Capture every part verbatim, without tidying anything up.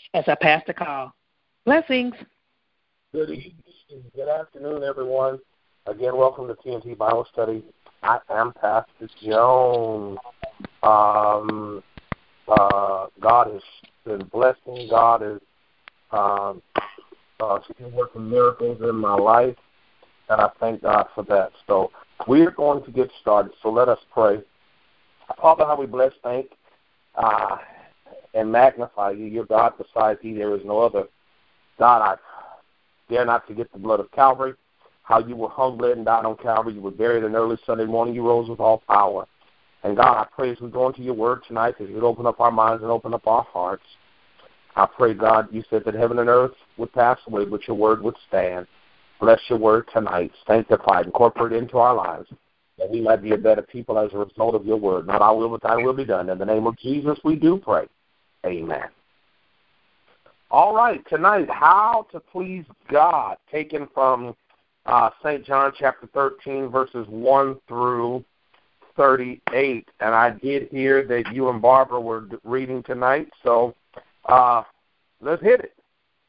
as I pass the call. Blessings. Good evening. Good afternoon, everyone. Again, welcome to T N T Bible Study. I am Pastor Jones. Um, uh, God has been blessing. God is um, uh, still working miracles in my life, and I thank God for that. So we are going to get started, so let us pray. Father, how we bless, thank, uh, and magnify you. You're God, besides thee there is no other. God, I dare not forget the blood of Calvary, how you were hung, bled, and died on Calvary. You were buried on early Sunday morning. You rose with all power. And God, I pray as we go into your word tonight, that you would open up our minds and open up our hearts. I pray, God, you said that heaven and earth would pass away, but your word would stand. Bless your word tonight. Sanctify it, incorporate it into our lives, that we might be a better people as a result of your word. Not our will, but thine will be done. In the name of Jesus, we do pray. Amen. All right, tonight, how to please God, taken from uh, Saint John chapter thirteen, verses one through thirty-eight. And I did hear that you and Barbara were reading tonight, so uh, let's hit it.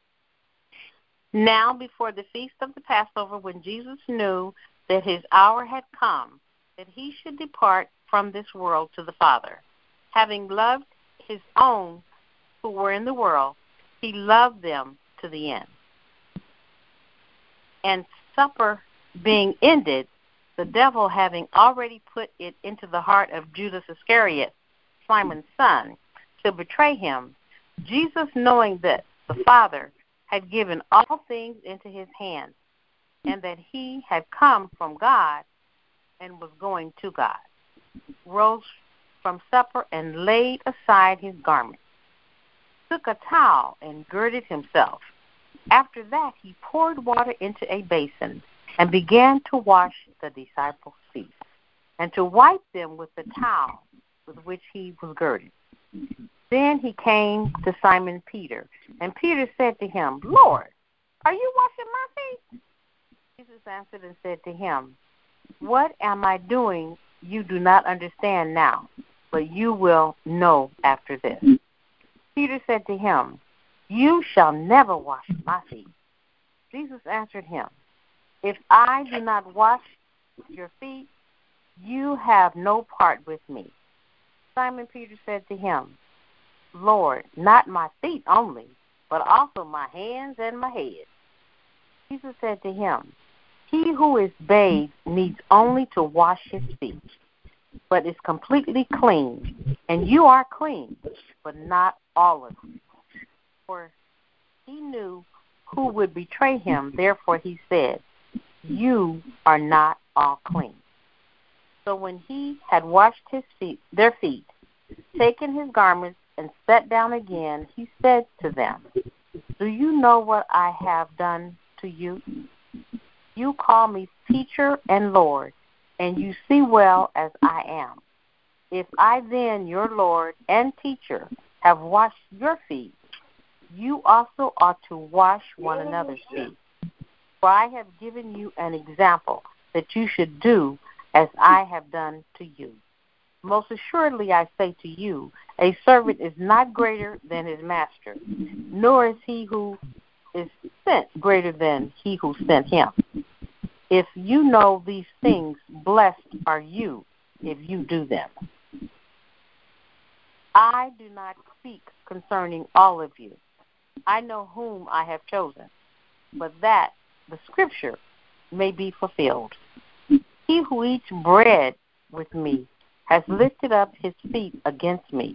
Now before the feast of the Passover, when Jesus knew that his hour had come, that he should depart from this world to the Father, having loved his own who were in the world, he loved them to the end. And supper being ended, the devil having already put it into the heart of Judas Iscariot, Simon's son, to betray him, Jesus, knowing that the Father had given all things into his hands, and that he had come from God and was going to God, rose from supper and laid aside his garment, took a towel and girded himself. After that, he poured water into a basin and began to wash the disciples' feet and to wipe them with the towel with which he was girded. Then he came to Simon Peter, and Peter said to him, Lord, are you washing my feet? Jesus answered and said to him, what am I doing you do not understand now, but you will know after this. Peter said to him, you shall never wash my feet. Jesus answered him, if I do not wash your feet, you have no part with me. Simon Peter said to him, Lord, not my feet only, but also my hands and my head. Jesus said to him, he who is bathed needs only to wash his feet, but is completely clean, and you are clean, but not all of you. For he knew who would betray him, therefore he said, you are not all clean. So when he had washed his feet, their feet, taken his garments, and sat down again, he said to them, do you know what I have done to you? You call me teacher and Lord, and you see well as I am. If I then, your Lord and teacher, have washed your feet, you also ought to wash one another's feet. For I have given you an example that you should do as I have done to you. Most assuredly I say to you, a servant is not greater than his master, nor is he who is sent greater than he who sent him. If you know these things, blessed are you if you do them. I do not speak concerning all of you. I know whom I have chosen, but that the scripture may be fulfilled. He who eats bread with me has lifted up his feet against me.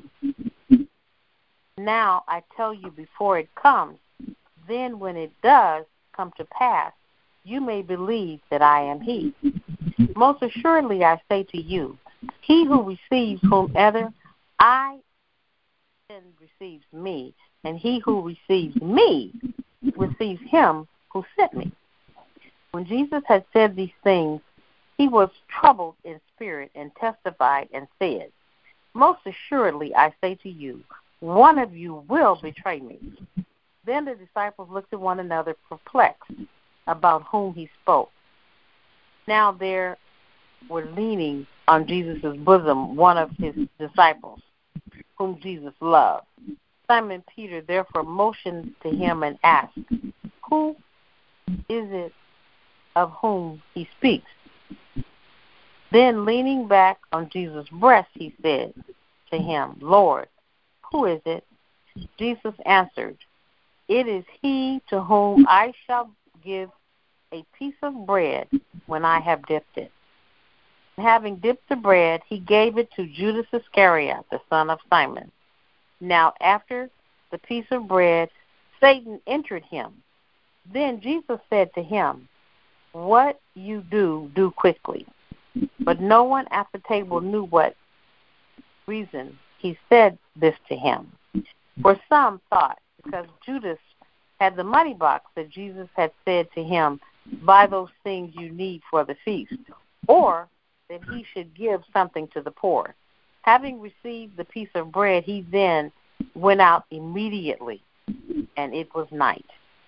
Now I tell you before it comes, then when it does come to pass, you may believe that I am he. Most assuredly I say to you, he who receives whomever I send receives me, and he who receives me receives him who sent me. When Jesus had said these things, he was troubled in spirit and testified and said, most assuredly I say to you, one of you will betray me. Then the disciples looked at one another perplexed about whom he spoke. Now there were leaning on Jesus' bosom one of his disciples, whom Jesus loved. Simon Peter therefore motioned to him and asked, "Who is it of whom he speaks?" Then leaning back on Jesus' breast, he said to him, "Lord, who is it?" Jesus answered, "It is he to whom I shall give a piece of bread when I have dipped it." And having dipped the bread, he gave it to Judas Iscariot, the son of Simon. Now after the piece of bread, Satan entered him. Then Jesus said to him, "What you do, do quickly." But no one at the table knew what reason he said this to him. For some thought, because Judas had the money box, that Jesus had said to him, "Buy those things you need for the feast," or that he should give something to the poor. Having received the piece of bread, he then went out immediately, and it was night.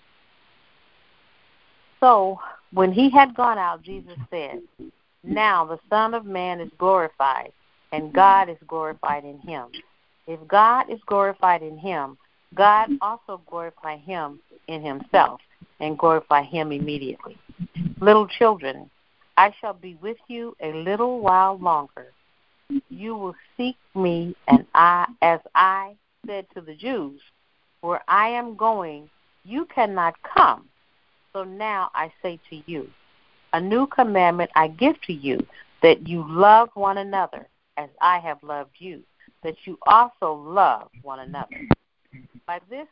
So when he had gone out, Jesus said, "Now the Son of Man is glorified, and God is glorified in him. If God is glorified in him, God also glorify him in himself, and glorify him immediately. Little children, I shall be with you a little while longer. You will seek me, and I, as I said to the Jews, where I am going, you cannot come. So now I say to you, a new commandment I give to you, that you love one another as I have loved you, that you also love one another. By this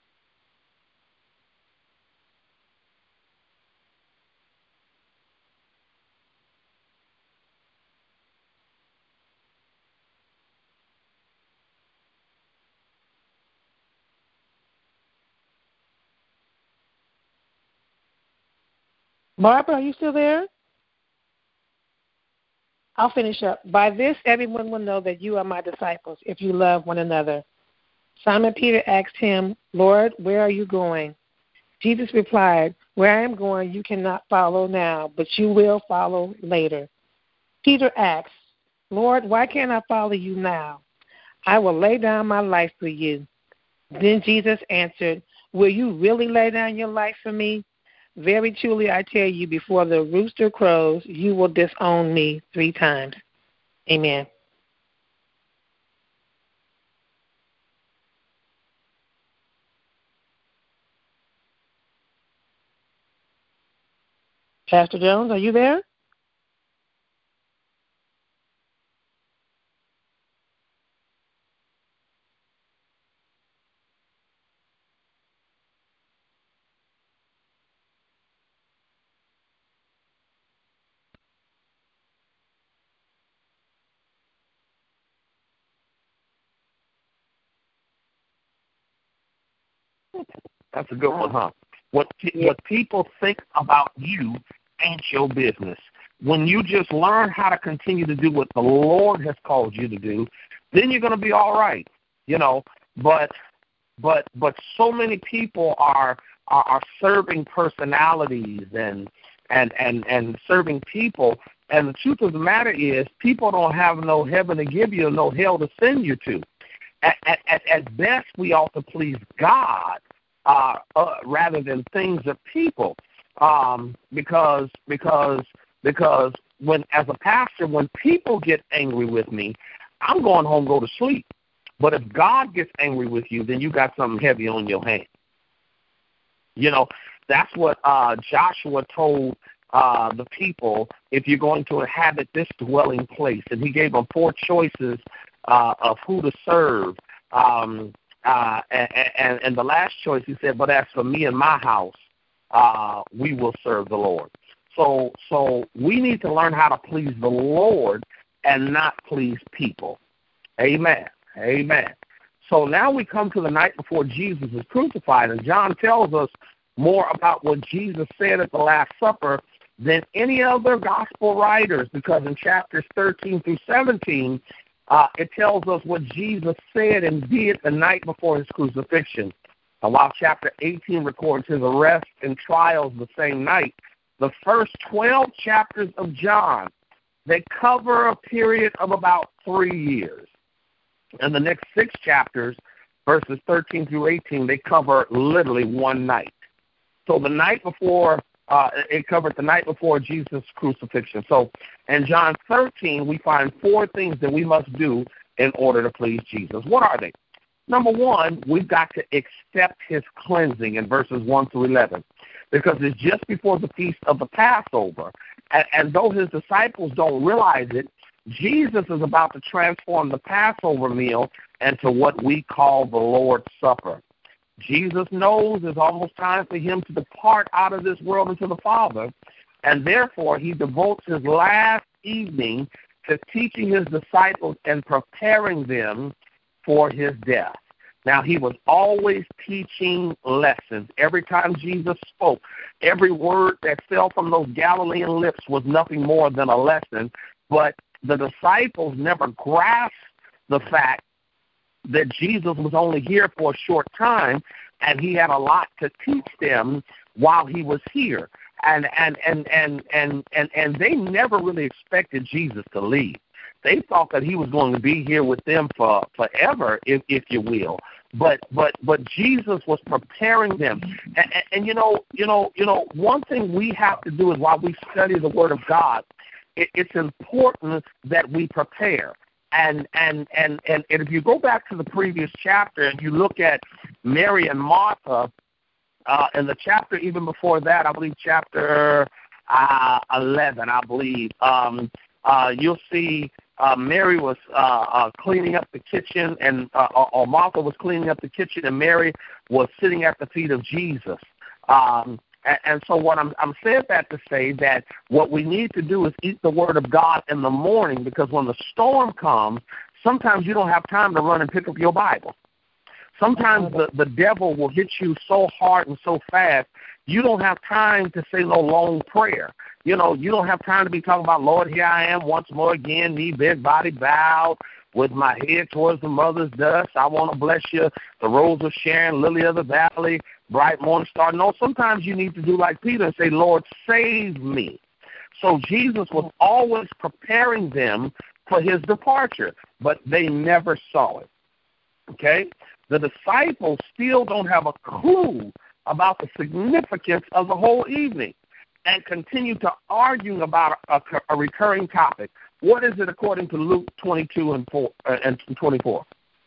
Barbara, are you still there? I'll finish up. By this, everyone will know that you are my disciples, if you love one another. Simon Peter asked him, "Lord, where are you going?" Jesus replied, "Where I am going, you cannot follow now, but you will follow later." Peter asked, "Lord, why can't I follow you now? I will lay down my life for you." Then Jesus answered, "Will you really lay down your life for me? Very truly I tell you, before the rooster crows, you will disown me three times." Amen. Pastor Jones, are you there? That's a good one, huh? What what people think about you ain't your business. When you just learn how to continue to do what the Lord has called you to do, then you're going to be all right, you know. But but but so many people are are, are serving personalities and and and and serving people. And the truth of the matter is, people don't have no heaven to give you, no hell to send you to. At, at, at best, we ought to please God uh, uh, rather than things of people, um, because because because when as a pastor, when people get angry with me, I'm going home, go to sleep. But if God gets angry with you, then you got something heavy on your hand. You know, that's what uh, Joshua told uh, the people, if you're going to inhabit this dwelling place. And he gave them four choices uh, of who to serve. Um, uh, and, and, and the last choice, he said, but as for me and my house, uh, we will serve the Lord. So, so we need to learn how to please the Lord and not please people. Amen. Amen. So now we come to the night before Jesus is crucified, and John tells us more about what Jesus said at the Last Supper than any other gospel writers, because in chapters thirteen through seventeen, uh, it tells us what Jesus said and did the night before his crucifixion. And while chapter eighteen records his arrest and trials the same night, the first twelve chapters of John, they cover a period of about three years. And the next six chapters verses thirteen through eighteen, they cover literally one night. So the night before, uh, it covered the night before Jesus' crucifixion. So in John thirteen, we find four things that we must do in order to please Jesus. What are they? Number one, we've got to accept his cleansing in verses one through eleven, because it's just before the feast of the Passover. And, and though his disciples don't realize it, Jesus is about to transform the Passover meal into what we call the Lord's Supper. Jesus knows it's almost time for him to depart out of this world into the Father, and therefore he devotes his last evening to teaching his disciples and preparing them for his death. Now, he was always teaching lessons. Every time Jesus spoke, every word that fell from those Galilean lips was nothing more than a lesson, but the disciples never grasped the fact that Jesus was only here for a short time, and he had a lot to teach them while he was here. And and and and and and, and they never really expected Jesus to leave. They thought that he was going to be here with them for forever, if if you will. But but but Jesus was preparing them. And, and, and you know, you know, you know, one thing we have to do is while we study the Word of God, it, it's important that we prepare. And and, and and and if you go back to the previous chapter and you look at Mary and Martha, uh, in the chapter even before that, I believe chapter uh, eleven, I believe, um, uh, you'll see uh, Mary was uh, uh, cleaning up the kitchen, and uh, or Martha was cleaning up the kitchen, and Mary was sitting at the feet of Jesus. Um, and, and so what I'm, I'm saying that to say that what we need to do is eat the Word of God in the morning, because when the storm comes, sometimes you don't have time to run and pick up your Bible. Sometimes the, the devil will hit you so hard and so fast, you don't have time to say no long prayer. You know, you don't have time to be talking about, Lord, here I am once more again, knee bent, body bowed, with my head towards the mother's dust. I want to bless you, the rose of Sharon, lily of the valley, bright morning star. No, sometimes you need to do like Peter and say, Lord, save me. So Jesus was always preparing them for his departure, but they never saw it. Okay? The disciples still don't have a clue about the significance of the whole evening and continue to argue about a, a recurring topic. What is it according to Luke twenty-two and, four, uh, and twenty-four?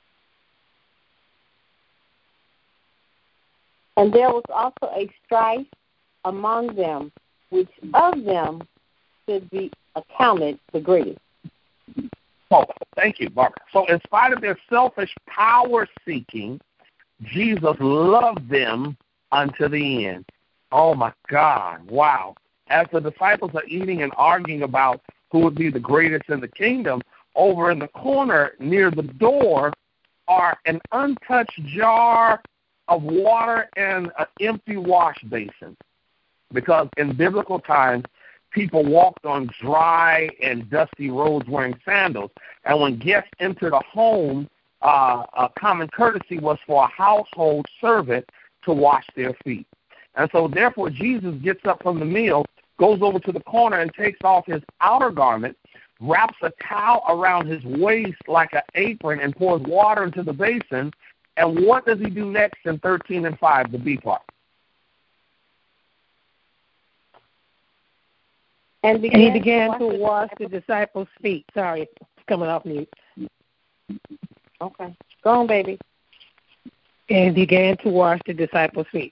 And there was also a strife among them, which of them should be accounted the greatest. Oh, thank you, Barbara. So in spite of their selfish power-seeking, Jesus loved them unto the end. Oh, my God. Wow. As the disciples are eating and arguing about who would be the greatest in the kingdom, over in the corner near the door are an untouched jar of water and an empty wash basin. Because in biblical times, people walked on dry and dusty roads wearing sandals. And when guests entered a home, uh, a common courtesy was for a household servant to wash their feet. And so, therefore, Jesus gets up from the meal, goes over to the corner and takes off his outer garment, wraps a towel around his waist like an apron, and pours water into the basin. And what does he do next in thirteen and five, the B part? And, began and he began to wash the disciples' feet. Sorry, it's coming off mute. Okay. Go on, baby. And began to wash the disciples' feet.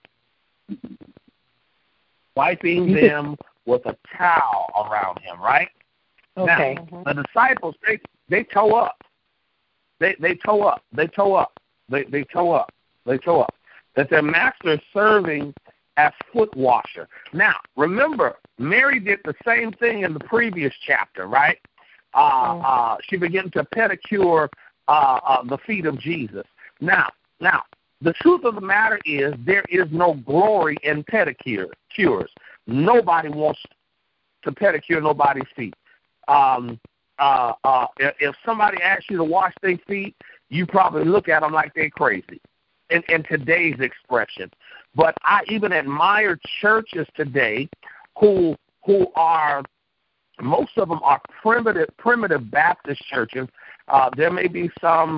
Wiping them with a towel around him, right? Okay. Now, the disciples, they, they toe up. They they toe up. They toe up. They they toe up. They toe up. That their master is serving as foot washer. Now, remember, Mary did the same thing in the previous chapter, right? Uh, uh, she began to pedicure uh, uh, the feet of Jesus. Now, now, the truth of the matter is there is no glory in pedicure cures. Nobody wants to pedicure nobody's feet. Um, uh, uh, if somebody asks you to wash their feet, you probably look at them like they're crazy in, in today's expression. But I even admire churches today who who are, most of them are primitive primitive Baptist churches. Uh, there may be some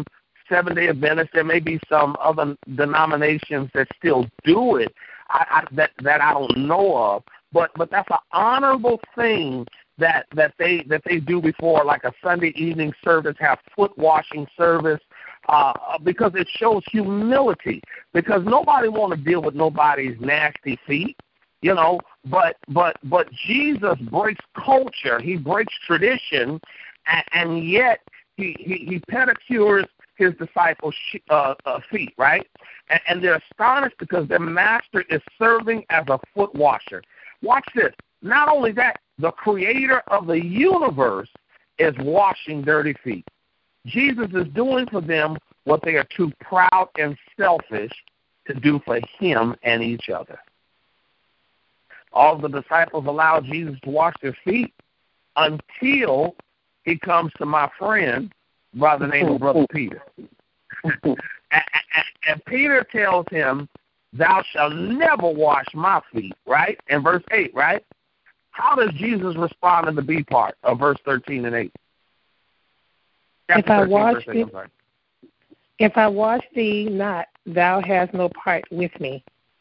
Seventh-day Adventists. There may be some other denominations that still do it I, I, that that I don't know of. But but that's an honorable thing that that they that they do before, like a Sunday evening service, have foot washing service, uh, because it shows humility. Because nobody want to deal with nobody's nasty feet, you know. But but but Jesus breaks culture. He breaks tradition, and, and yet he, he he pedicures his disciples' uh, uh, feet, right? And, and they're astonished because their master is serving as a foot washer. Watch this. Not only that, the creator of the universe is washing dirty feet. Jesus is doing for them what they are too proud and selfish to do for him and each other. All the disciples allow Jesus to wash their feet until he comes to my friend by the name of Brother Peter. and, and, and Peter tells him, thou shalt never wash my feet, right? In verse eight, right? How does Jesus respond in the B part of verse thirteen and eight? If I, wash thee, if I wash thee not, thou hast no part with me.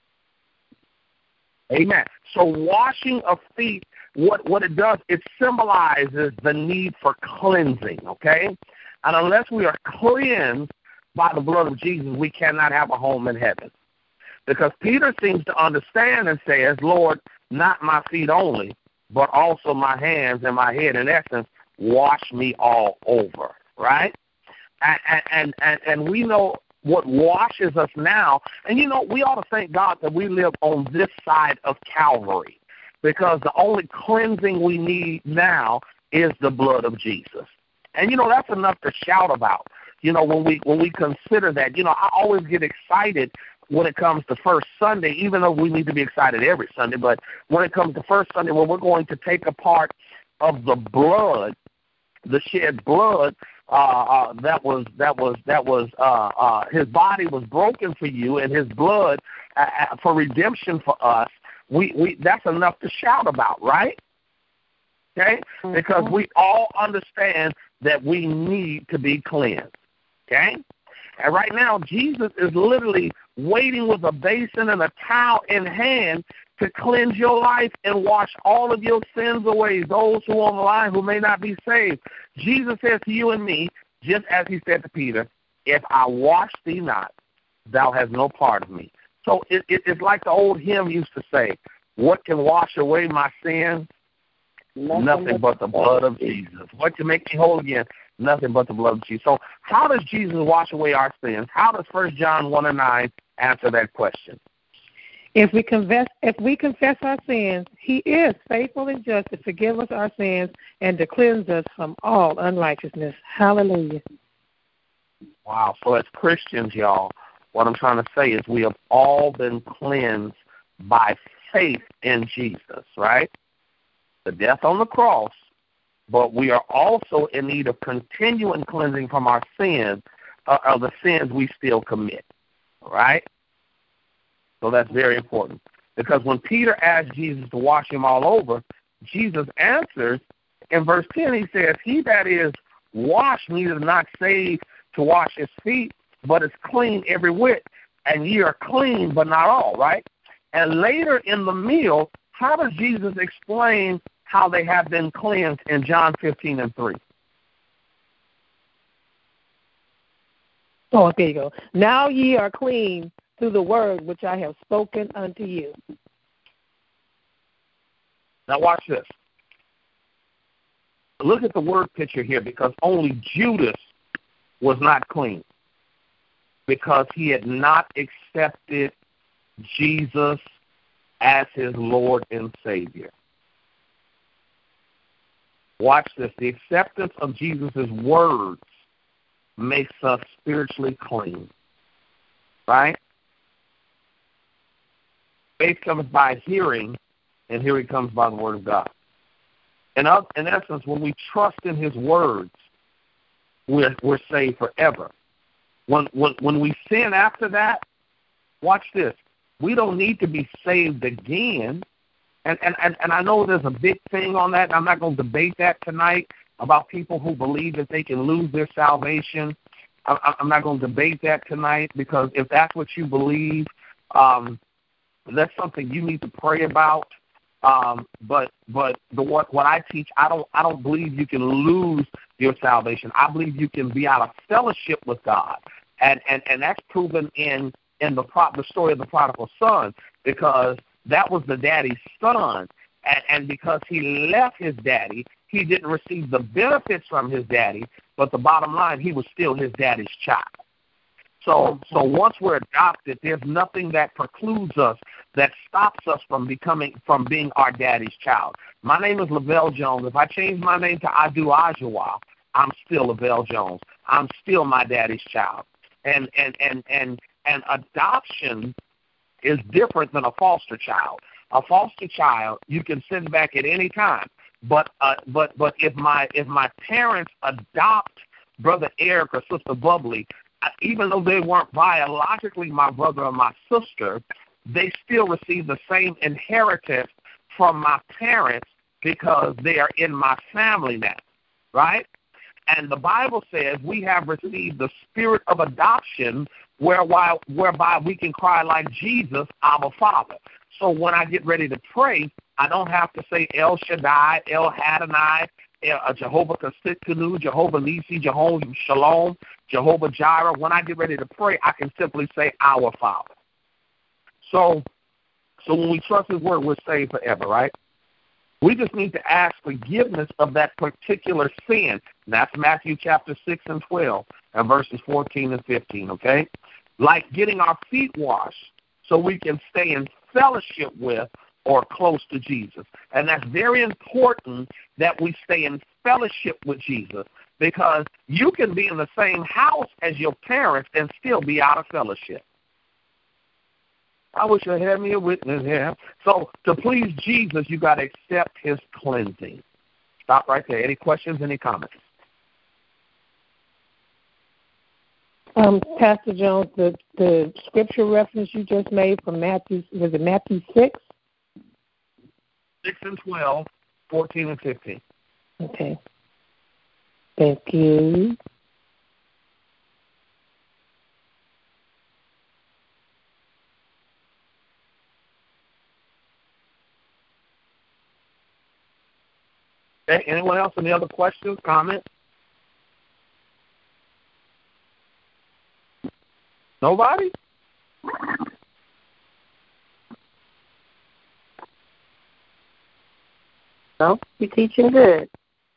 Amen. So washing of feet, what, what it does, it symbolizes the need for cleansing, okay? And unless we are cleansed by the blood of Jesus, we cannot have a home in heaven. Because Peter seems to understand and says, Lord, not my feet only, but also my hands and my head. In essence, wash me all over, right? And, and, and, and we know what washes us now. And, you know, we ought to thank God that we live on this side of Calvary, because the only cleansing we need now is the blood of Jesus. And, you know, that's enough to shout about. You know, when we when we consider that, you know, I always get excited when it comes to First Sunday, even though we need to be excited every Sunday, but when it comes to First Sunday, when we're going to take a part of the blood, the shed blood, uh, uh, that was that was that was uh, uh, his body was broken for you, and his blood uh, for redemption for us. We we that's enough to shout about, right? Okay, mm-hmm. Because we all understand that we need to be cleansed. Okay, and right now Jesus is literally waiting with a basin and a towel in hand to cleanse your life and wash all of your sins away. Those who are on the line who may not be saved, Jesus says to you and me, just as he said to Peter, if I wash thee not, thou hast no part of me. So it, it, it's like the old hymn used to say, what can wash away my sins? Nothing, Nothing but the blood of Jesus. What can make me whole again? Nothing but the blood of Jesus. So how does Jesus wash away our sins? How does First John one and nine answer that question? If we confess, if we confess our sins, he is faithful and just to forgive us our sins and to cleanse us from all unrighteousness. Hallelujah. Wow. So as Christians, y'all, what I'm trying to say is we have all been cleansed by faith in Jesus, right? The death on the cross, but we are also in need of continuing cleansing from our sins, uh, of the sins we still commit, right? So that's very important. Because when Peter asked Jesus to wash him all over, Jesus answers in verse ten, he says, he that is washed neither not saved to wash his feet, but is clean every whit. And ye are clean, but not all, right? And later in the meal, how does Jesus explain how they have been cleansed in John fifteen and three? Oh, there you go. Now ye are clean through the word which I have spoken unto you. Now watch this. Look at the word picture here, because only Judas was not clean, because he had not accepted Jesus as his Lord and Savior. Watch this. The acceptance of Jesus' words makes us spiritually clean, right? Faith comes by hearing, and hearing comes by the word of God. In, in essence, when we trust in his words, we're, we're saved forever. When, when, when we sin after that, watch this. We don't need to be saved again. And, and, and, and I know there's a big thing on that. I'm not going to debate that tonight about people who believe that they can lose their salvation I, I'm not going to debate that tonight, because if that's what you believe, um, that's something you need to pray about. Um, but but the what what I teach, I don't I don't believe you can lose your salvation. I believe you can be out of fellowship with God, and and, and that's proven in in the pro, the story of the prodigal son, because that was the daddy's son, and, and because he left his daddy, he didn't receive the benefits from his daddy. But the bottom line, he was still his daddy's child. So so once we're adopted, there's nothing that precludes us, that stops us from becoming, from being our daddy's child. My name is Lavelle Jones. If I change my name to Adu Ajawa, I'm still Lavelle Jones. I'm still my daddy's child. And and, and, and, and adoption is different than a foster child. A foster child, you can send back at any time. But uh, but but if my if my parents adopt Brother Eric or Sister Bubbly, even though they weren't biologically my brother or my sister, they still receive the same inheritance from my parents because they are in my family now, right? And the Bible says we have received the spirit of adoption, whereby, whereby we can cry like Jesus, our Father. So when I get ready to pray, I don't have to say El Shaddai, El Adonai, El, Jehovah Tsidkenu, Jehovah Nisi, Jehovah Shalom, Jehovah Jireh. When I get ready to pray, I can simply say our Father. So, so when we trust His word, we're saved forever, right? We just need to ask forgiveness of that particular sin. That's Matthew chapter six and twelve and verses fourteen and fifteen, okay? Like getting our feet washed so we can stay in fellowship with or close to Jesus. And that's very important that we stay in fellowship with Jesus, because you can be in the same house as your parents and still be out of fellowship. I wish I had me a witness here. So to please Jesus, you got to accept His cleansing. Stop right there. Any questions, any comments? Um, Pastor Jones, the, the scripture reference you just made from Matthew, was it Matthew six? six and twelve, fourteen and fifteen. Okay. Thank you. Okay, anyone else? Any other questions, comments? Nobody? No, you're teaching good.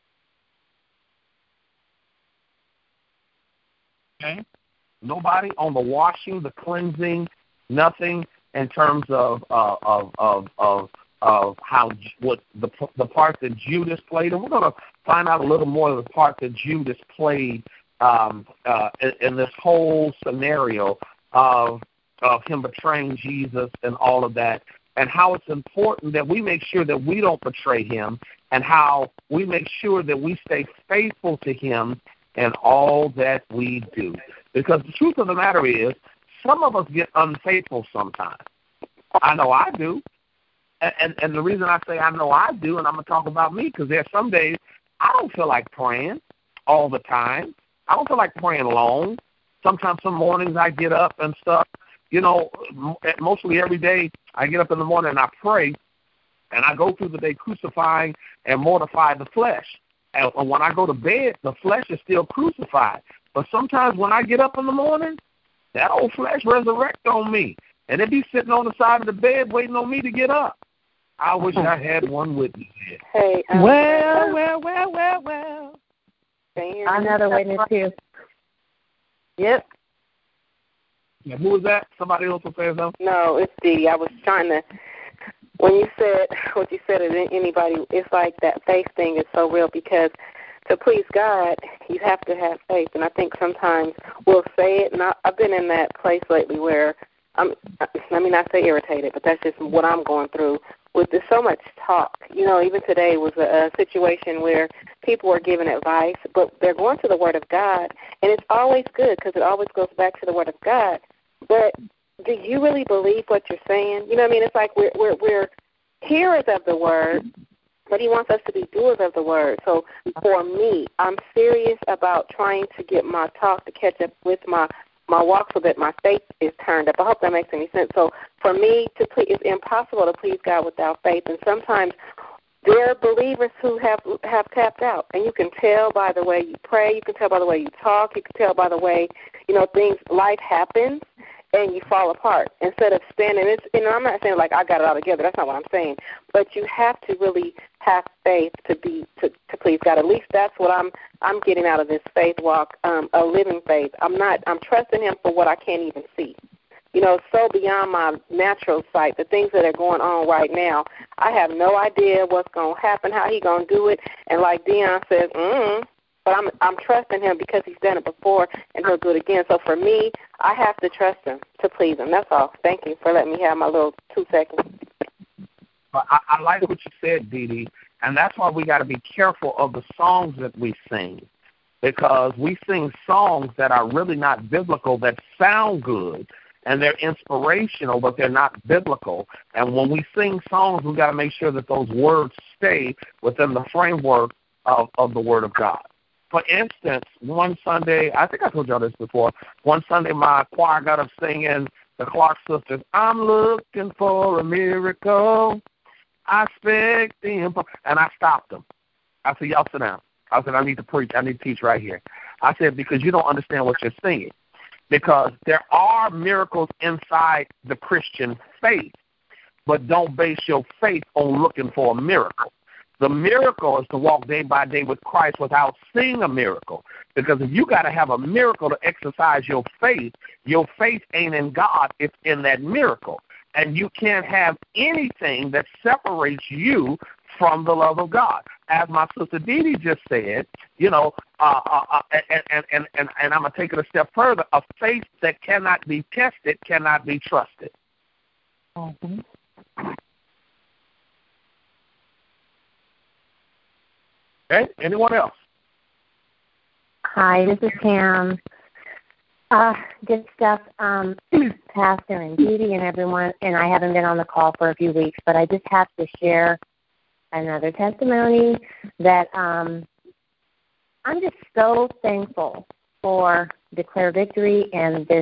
Okay. Nobody on the washing, the cleansing, nothing in terms of uh, of of of of how what the the part that Judas played, and we're going to find out a little more of the part that Judas played um, uh, in, in this whole scenario of of him betraying Jesus and all of that, and how it's important that we make sure that we don't betray Him, and how we make sure that we stay faithful to Him in all that we do. Because the truth of the matter is, some of us get unfaithful sometimes. I know I do. And, and, and the reason I say I know I do, and I'm going to talk about me, because there are some days I don't feel like praying all the time. I don't feel like praying long. Sometimes some mornings I get up and stuff. You know, mostly every day I get up in the morning and I pray, and I go through the day crucifying and mortifying the flesh. And when I go to bed, the flesh is still crucified. But sometimes when I get up in the morning, that old flesh resurrects on me. And it be sitting on the side of the bed waiting on me to get up. I wish I had one witness here. Hey, um, Well, well, well, well, well. Another witness here. Yep. Yeah, who was that? Somebody else was saying something? No, it's Dee. I was trying to, when you said what you said, anybody, it's like that faith thing is so real, because to please God, you have to have faith. And I think sometimes we'll say it, and I, I've been in that place lately where I'm, let me not say irritated, but that's just what I'm going through. With there's so much talk. You know, even today was a, a situation where people were giving advice, but they're going to the Word of God, and it's always good because it always goes back to the Word of God. But do you really believe what you're saying? You know what I mean? It's like we're we're, we're hearers of the Word, but he wants us to be doers of the word. So for me, I'm serious about trying to get my talk to catch up with my, my walk so that my faith is turned up. I hope that makes any sense. So for me, to please, it's impossible to please God without faith. And sometimes there are believers who have have tapped out, and you can tell by the way you pray, you can tell by the way you talk, you can tell by the way, you know, things, life happens, and you fall apart. Instead of standing, it's, and I'm not saying like I got it all together, that's not what I'm saying, but you have to really have faith to be to, to please God. At least that's what I'm I'm getting out of this faith walk, um, a living faith. I'm not I'm trusting Him for what I can't even see. You know, so beyond my natural sight, the things that are going on right now, I have no idea what's going to happen, how He's going to do it. And like Dion says, mm, but I'm I'm trusting Him because He's done it before and He'll do it again. So for me, I have to trust Him to please Him. That's all. Thank you for letting me have my little two seconds. I, I like what you said, Dee Dee, and that's why we got to be careful of the songs that we sing, because we sing songs that are really not biblical, that sound good, and they're inspirational, but they're not biblical. And when we sing songs, we've got to make sure that those words stay within the framework of, of the Word of God. For instance, one Sunday, I think I told y'all this before, one Sunday my choir got up singing the Clark Sisters, I'm looking for a miracle, I expect the impo-, and I stopped them. I said, y'all sit down. I said, I need to preach, I need to teach right here. I said, because you don't understand what you're singing. Because there are miracles inside the Christian faith, but don't base your faith on looking for a miracle. The miracle is to walk day by day with Christ without seeing a miracle. Because if you got to have a miracle to exercise your faith, your faith ain't in God, it's in that miracle. And you can't have anything that separates you from the love of God. As my sister Dee Dee just said, you know, uh, uh, uh, and, and, and, and, and I'm going to take it a step further, a faith that cannot be tested cannot be trusted. Mm-hmm. Okay, anyone else? Hi, this is Pam. Uh, good stuff, um, Pastor and Dee Dee and everyone, and I haven't been on the call for a few weeks, but I just have to share another testimony that um, I'm just so thankful for Declare Victory and this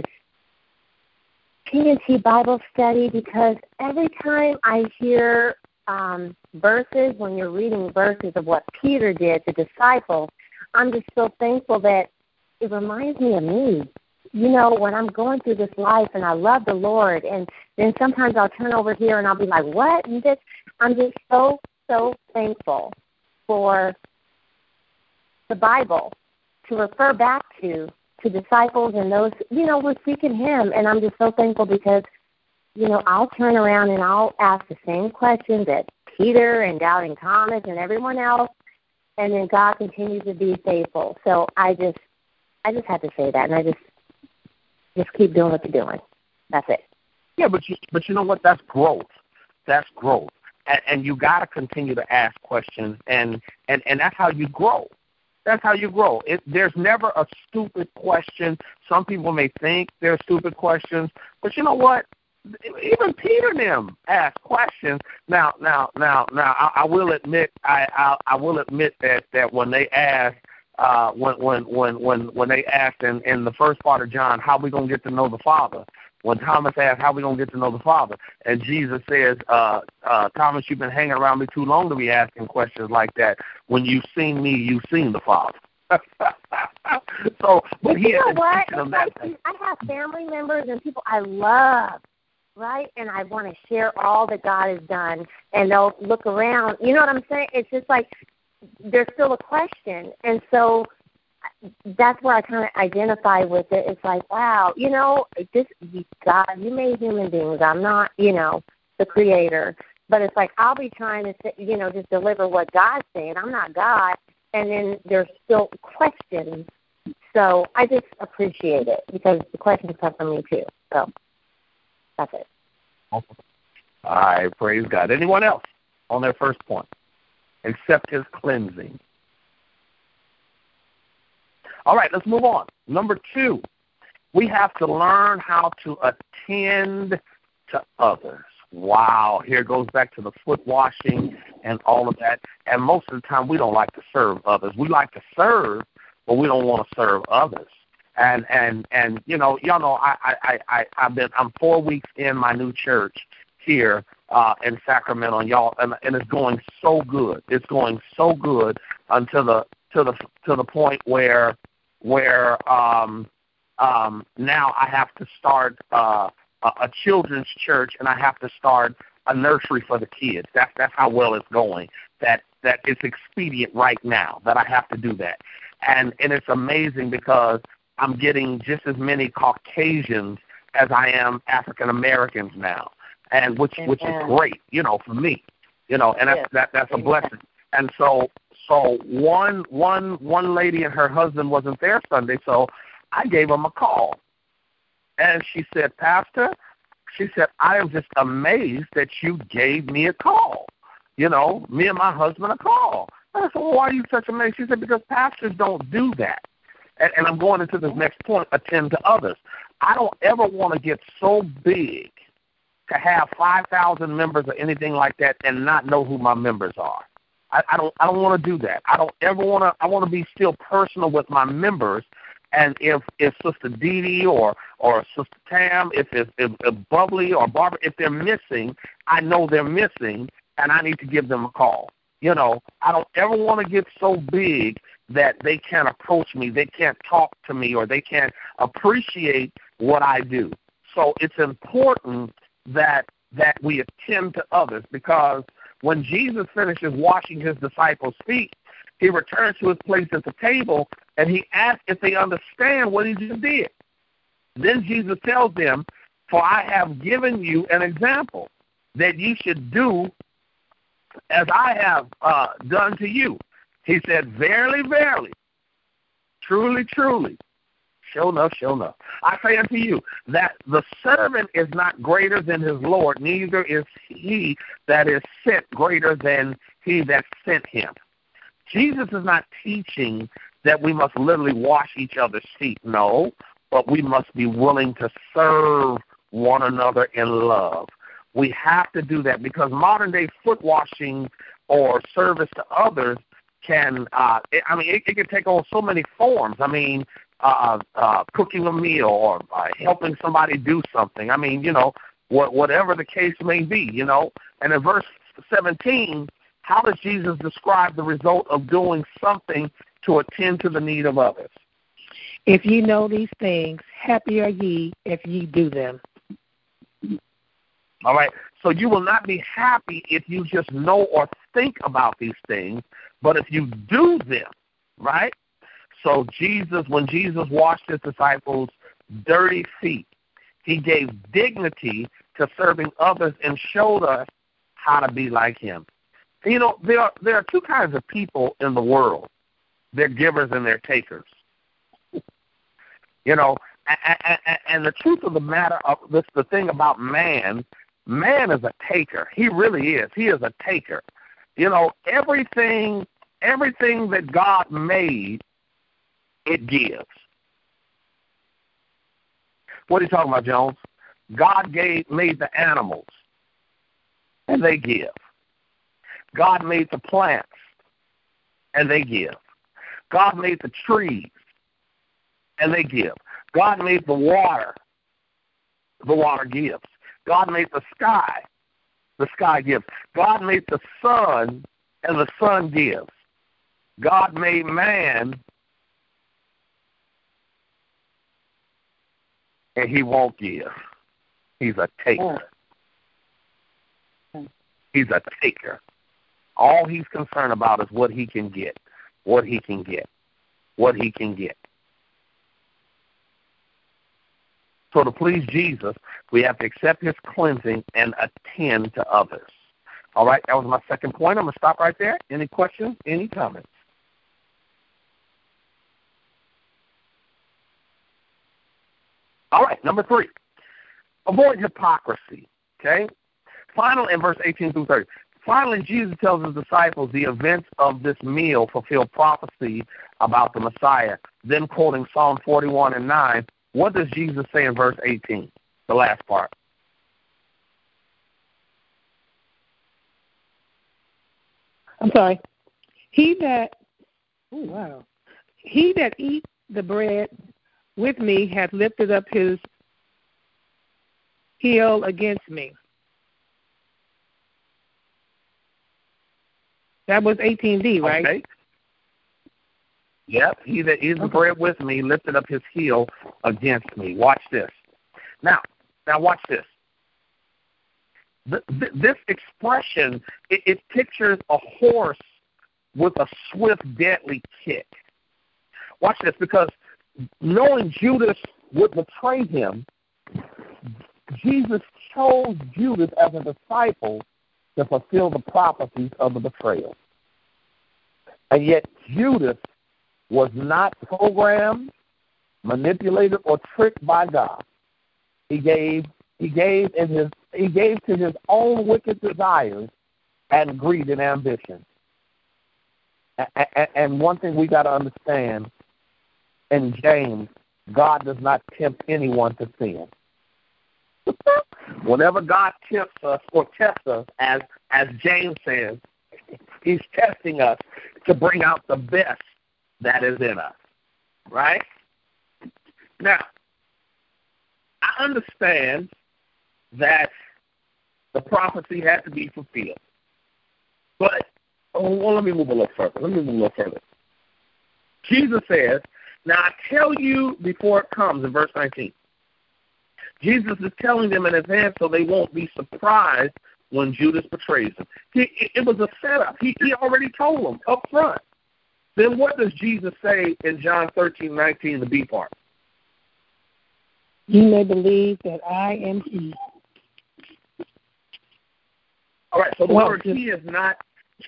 T N T Bible study, because every time I hear um, verses, when you're reading verses of what Peter did to disciples, I'm just so thankful that it reminds me of me. You know, when I'm going through this life and I love the Lord, and then sometimes I'll turn over here and I'll be like, what? And this, I'm just so so thankful for the Bible to refer back to, to disciples and those, you know, we're seeking Him. And I'm just so thankful because, you know, I'll turn around and I'll ask the same questions that Peter and Doubting Thomas and everyone else, and then God continues to be faithful. So I just, I just had to say that, and I just, just keep doing what you're doing. That's it. Yeah, but you, but you know what? That's growth. That's growth. And, and you got to continue to ask questions, and, and, and that's how you grow. That's how you grow. It, there's never a stupid question. Some people may think they're stupid questions, but you know what? Even Peter and them asked questions. Now, now, now, now, I, I will admit, I, I, I will admit that, that when they asked, uh, when, when, when, when, when they asked in, in the first part of John, how are we gonna get to know the Father? When Thomas asked, how are we going to get to know the Father? And Jesus says, uh, uh, Thomas, you've been hanging around me too long to be asking questions like that. When you've seen me, you've seen the Father. so, but he you know what? Them like, that I have family members and people I love, right? And I want to share all that God has done. And they'll look around. You know what I'm saying? It's just like there's still a question. And so that's where I kind of identify with it. It's like, wow, you know, this God, you made human beings. I'm not, you know, the creator. But it's like I'll be trying to, you know, just deliver what God's saying. I'm not God. And then there's still questions. So I just appreciate it because the questions come from me too. So that's it. All right, praise God. Anyone else on their first point? Accept His cleansing. All right, let's move on. Number two, we have to learn how to attend to others. Wow, here it goes back to the foot washing and all of that. And most of the time we don't like to serve others. We like to serve, but we don't want to serve others. And and and you know, y'all know I I I I've been I'm four weeks in my new church here uh, in Sacramento, and y'all, and, and it's going so good. It's going so good until the to the to the point where where um um now I have to start. Uh, A, a children's church, and I have to start a nursery for the kids. That's that's how well it's going. That that it's expedient right now that I have to do that, and and it's amazing because I'm getting just as many Caucasians as I am African Americans now, and which Amen. Which is great, you know, for me, you know, and that's yes. that that's a blessing. And so so one one one lady and her husband wasn't there Sunday, so I gave them a call. And she said, Pastor, she said, I am just amazed that you gave me a call. You know, me and my husband a call. And I said, well, why are you such amazed? She said, because pastors don't do that. And, and I'm going into this next point, attend to others. I don't ever want to get so big to have five thousand members or anything like that and not know who my members are. I, I don't I don't want to do that. I don't ever want to, I want to be still personal with my members. And if, if Sister Dee Dee or, or Sister Tam, if, if, if, if Bubbly or Barbara, if they're missing, I know they're missing, and I need to give them a call. You know, I don't ever want to get so big that they can't approach me, they can't talk to me, or they can't appreciate what I do. So it's important that that we attend to others, because when Jesus finishes washing his disciples' feet, he returns to his place at the table, and he asks if they understand what he just did. Then Jesus tells them, for I have given you an example that you should do as I have uh, done to you. He said, verily, verily, truly, truly, sure enough, sure enough, I say unto you that the servant is not greater than his Lord, neither is he that is sent greater than he that sent him. Jesus is not teaching that we must literally wash each other's feet, no, but we must be willing to serve one another in love. We have to do that, because modern-day foot washing or service to others can, uh, it, I mean, it, it can take on so many forms. I mean, uh, uh, cooking a meal or uh, helping somebody do something. I mean, you know, what, whatever the case may be, you know. And in verse seventeen, how does Jesus describe the result of doing something to attend to the need of others? If ye know these things, happy are ye if ye do them. All right. So you will not be happy if you just know or think about these things, but if you do them, right? So Jesus, when Jesus washed his disciples' dirty feet, he gave dignity to serving others and showed us how to be like him. You know, there are, there are two kinds of people in the world. They're givers and they're takers. You know, and, and, and the truth of the matter, of this, the thing about man, man is a taker. He really is. He is a taker. You know, everything, everything that God made, it gives. What are you talking about, Jones? God gave, made the animals, and they give. God made the plants, and they give. God made the trees, and they give. God made the water, the water gives. God made the sky, the sky gives. God made the sun, and the sun gives. God made man, and he won't give. He's a taker. He's a taker. All he's concerned about is what he can get, what he can get, what he can get. So to please Jesus, we have to accept his cleansing and attend to others. All right, that was my second point. I'm going to stop right there. Any questions? Any comments? All right, number three, avoid hypocrisy, okay? Final in verse eighteen through thirty. Finally, Jesus tells his disciples the events of this meal fulfill prophecy about the Messiah. Then quoting Psalm forty-one and nine, what does Jesus say in verse eighteen, the last part? I'm sorry. He that, oh, wow. He that eat the bread with me hath lifted up his heel against me. That was eighteen D, right? Okay. Yep. He that eats the Okay. bread with me lifted up his heel against me. Watch this. Now, now watch this. The, th- this expression, it, it pictures a horse with a swift, deadly kick. Watch this, because knowing Judas would betray him, Jesus chose Judas as a disciple to fulfill the prophecies of the betrayal. And yet Judas was not programmed, manipulated, or tricked by God. He gave he gave in his he gave to his own wicked desires and greed and ambition. And, and one thing we got to understand in James, God does not tempt anyone to sin. Whenever God tempts us or tests us, as as James says, he's testing us to bring out the best that is in us. Right? Now, I understand that the prophecy had to be fulfilled. But, oh, well, let me move a little further. Let me move a little further. Jesus says, now I tell you before it comes, in verse nineteen. Jesus is telling them in advance so they won't be surprised when Judas betrays him. He, it, it was a setup. He, he already told them up front. Then what does Jesus say in John thirteen nineteen, the B part? You may believe that I am he. All right, so the Well, word he is not.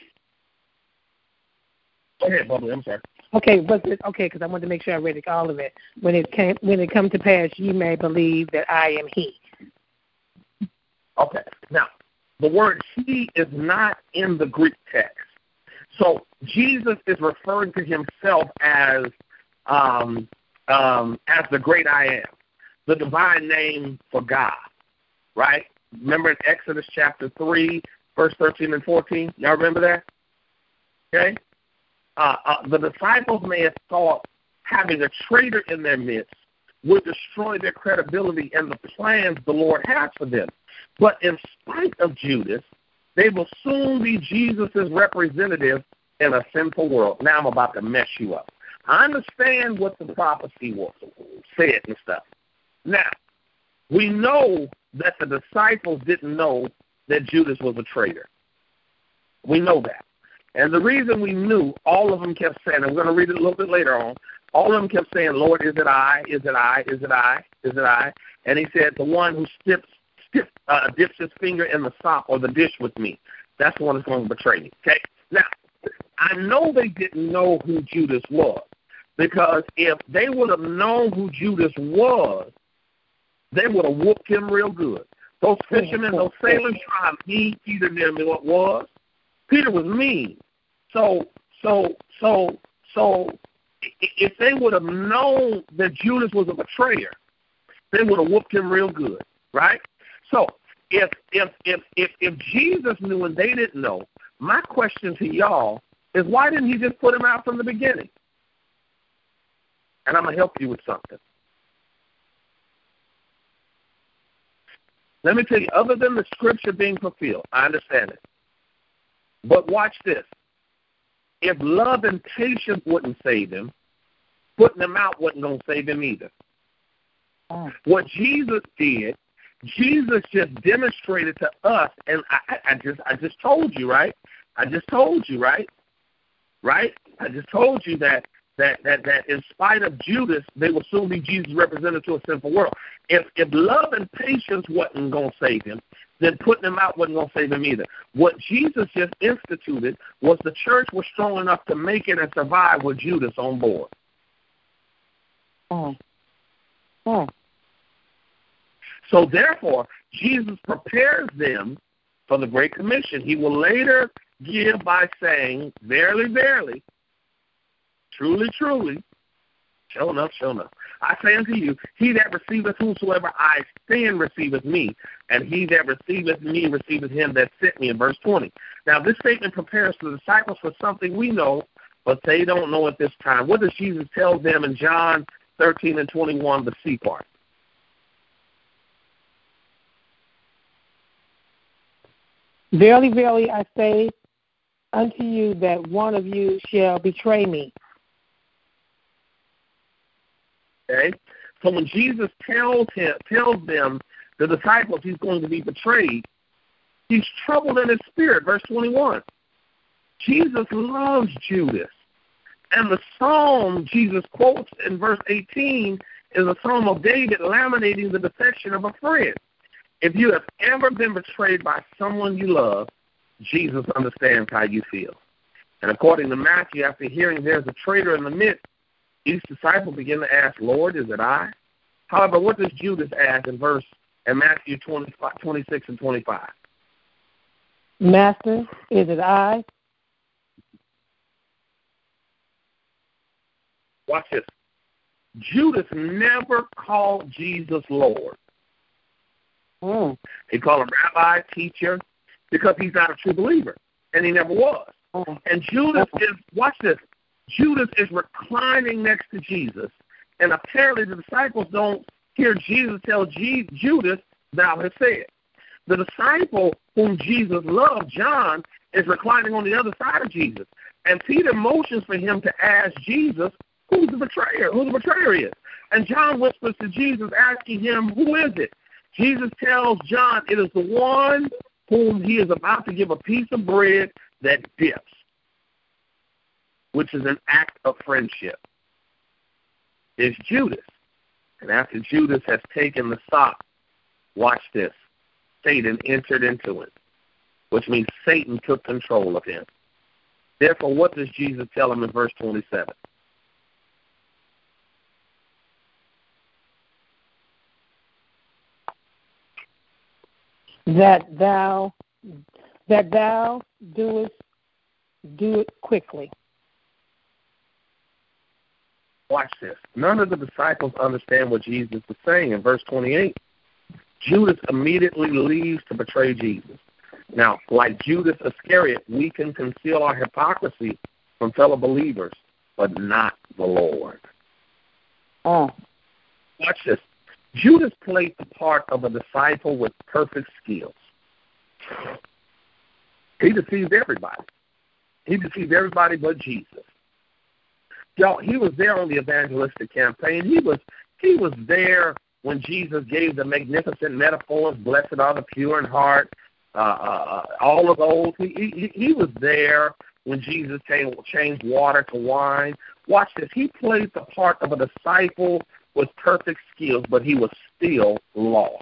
Go ahead, Bubbly, I'm sorry. Okay, but okay, because I wanted to make sure I read it, all of it. When it came, when it come to pass, you may believe that I am he. Okay, now the word he is not in the Greek text, so Jesus is referring to himself as um, um, as the great I am, the divine name for God, right? Remember in Exodus chapter three, verse thirteen and fourteen. Y'all remember that? Okay. Uh, uh, the disciples may have thought having a traitor in their midst would destroy their credibility and the plans the Lord has for them. But in spite of Judas, they will soon be Jesus' representative in a sinful world. Now I'm about to mess you up. I understand what the prophecy was, said and stuff. Now, we know that the disciples didn't know that Judas was a traitor. We know that. And the reason we knew, all of them kept saying, I'm going to read it a little bit later on, all of them kept saying, Lord, is it I? Is it I? Is it I? Is it I? And he said, the one who stips, stips, uh, dips his finger in the sop or the dish with me, that's the one that's going to betray me. Okay? Now, I know they didn't know who Judas was, because if they would have known who Judas was, they would have whooped him real good. Those fishermen, those sailors tried to mean Peter knew what was. Peter was mean. So, so, so, so, if they would have known that Judas was a betrayer, they would have whooped him real good, right? So, if if if if if Jesus knew and they didn't know, my question to y'all is, why didn't he just put him out from the beginning? And I'm gonna help you with something. Let me tell you, other than the scripture being fulfilled, I understand it. But watch this. If love and patience wouldn't save him, putting him out wasn't going to save him either. Oh. What Jesus did, Jesus just demonstrated to us, and I, I just I just told you, right? I just told you, right? Right? I just told you that that that, that in spite of Judas, they will soon be Jesus' representative to a sinful world. If if love and patience wasn't going to save him, then putting him out wasn't going to save him either. What Jesus just instituted was the church was strong enough to make it and survive with Judas on board. Oh. Oh. So therefore, Jesus prepares them for the Great Commission. He will later give by saying, verily, verily, truly, truly, Show enough, show enough. I say unto you, he that receiveth whosoever I send receiveth me, and he that receiveth me receiveth him that sent me, in verse twenty. Now, this statement prepares the disciples for something we know, but they don't know at this time. What does Jesus tell them in John thirteen and twenty-one, the C part? Verily, verily, I say unto you that one of you shall betray me. Okay? So when Jesus tells him, tells them, the disciples, he's going to be betrayed, he's troubled in his spirit. Verse twenty-one. Jesus loves Judas. And the psalm Jesus quotes in verse eighteen is a psalm of David lamenting the defection of a friend. If you have ever been betrayed by someone you love, Jesus understands how you feel. And according to Matthew, after hearing there's a traitor in the midst, each disciple began to ask, Lord, is it I? However, what does Judas ask in verse in Matthew twenty-six and twenty-five? Master, is it I? Watch this. Judas never called Jesus Lord. Mm. He called him rabbi, teacher, because he's not a true believer, and he never was. Mm. And Judas is, watch this, Judas is reclining next to Jesus, and apparently the disciples don't hear Jesus tell G- Judas, thou hast said. The disciple whom Jesus loved, John, is reclining on the other side of Jesus, and Peter motions for him to ask Jesus who's the betrayer, who the betrayer is. And John whispers to Jesus, asking him, who is it? Jesus tells John it is the one whom he is about to give a piece of bread that dips, which is an act of friendship. It's Judas. And after Judas has taken the sop, watch this, Satan entered into it, which means Satan took control of him. Therefore, what does Jesus tell him in verse twenty-seven? That thou, that thou doest, do it quickly. Watch this. None of the disciples understand what Jesus is saying. In verse twenty-eight, Judas immediately leaves to betray Jesus. Now, like Judas Iscariot, we can conceal our hypocrisy from fellow believers, but not the Lord. Oh. Watch this. Judas played the part of a disciple with perfect skills. He deceived everybody. He deceived everybody but Jesus. Y'all, he was there on the evangelistic campaign. He was he was there when Jesus gave the magnificent metaphors, blessed are the pure in heart, uh, uh, all of those. He, he, he was there when Jesus changed, changed water to wine. Watch this. He played the part of a disciple with perfect skills, but he was still lost.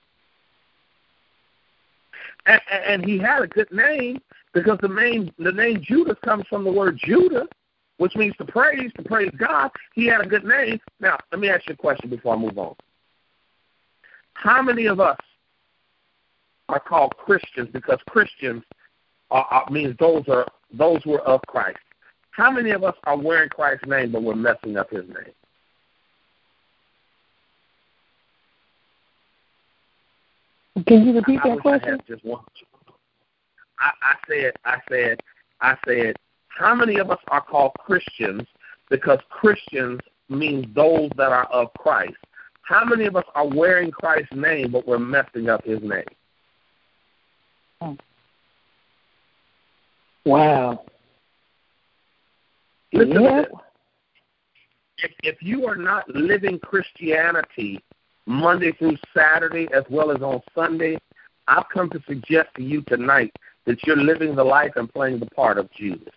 And, and he had a good name because the name the name Judas comes from the word Judah, which means to praise, to praise God. He had a good name. Now, let me ask you a question before I move on. How many of us are called Christians because Christians are, are, means those are those who are of Christ? How many of us are wearing Christ's name but we're messing up his name? Can you repeat I, that I question? I, had just one. I, I said, I said, I said, how many of us are called Christians because Christians means those that are of Christ? How many of us are wearing Christ's name but we're messing up his name? Wow. Listen yeah. to this. If, if you are not living Christianity Monday through Saturday as well as on Sunday, I've come to suggest to you tonight that you're living the life and playing the part of Judas.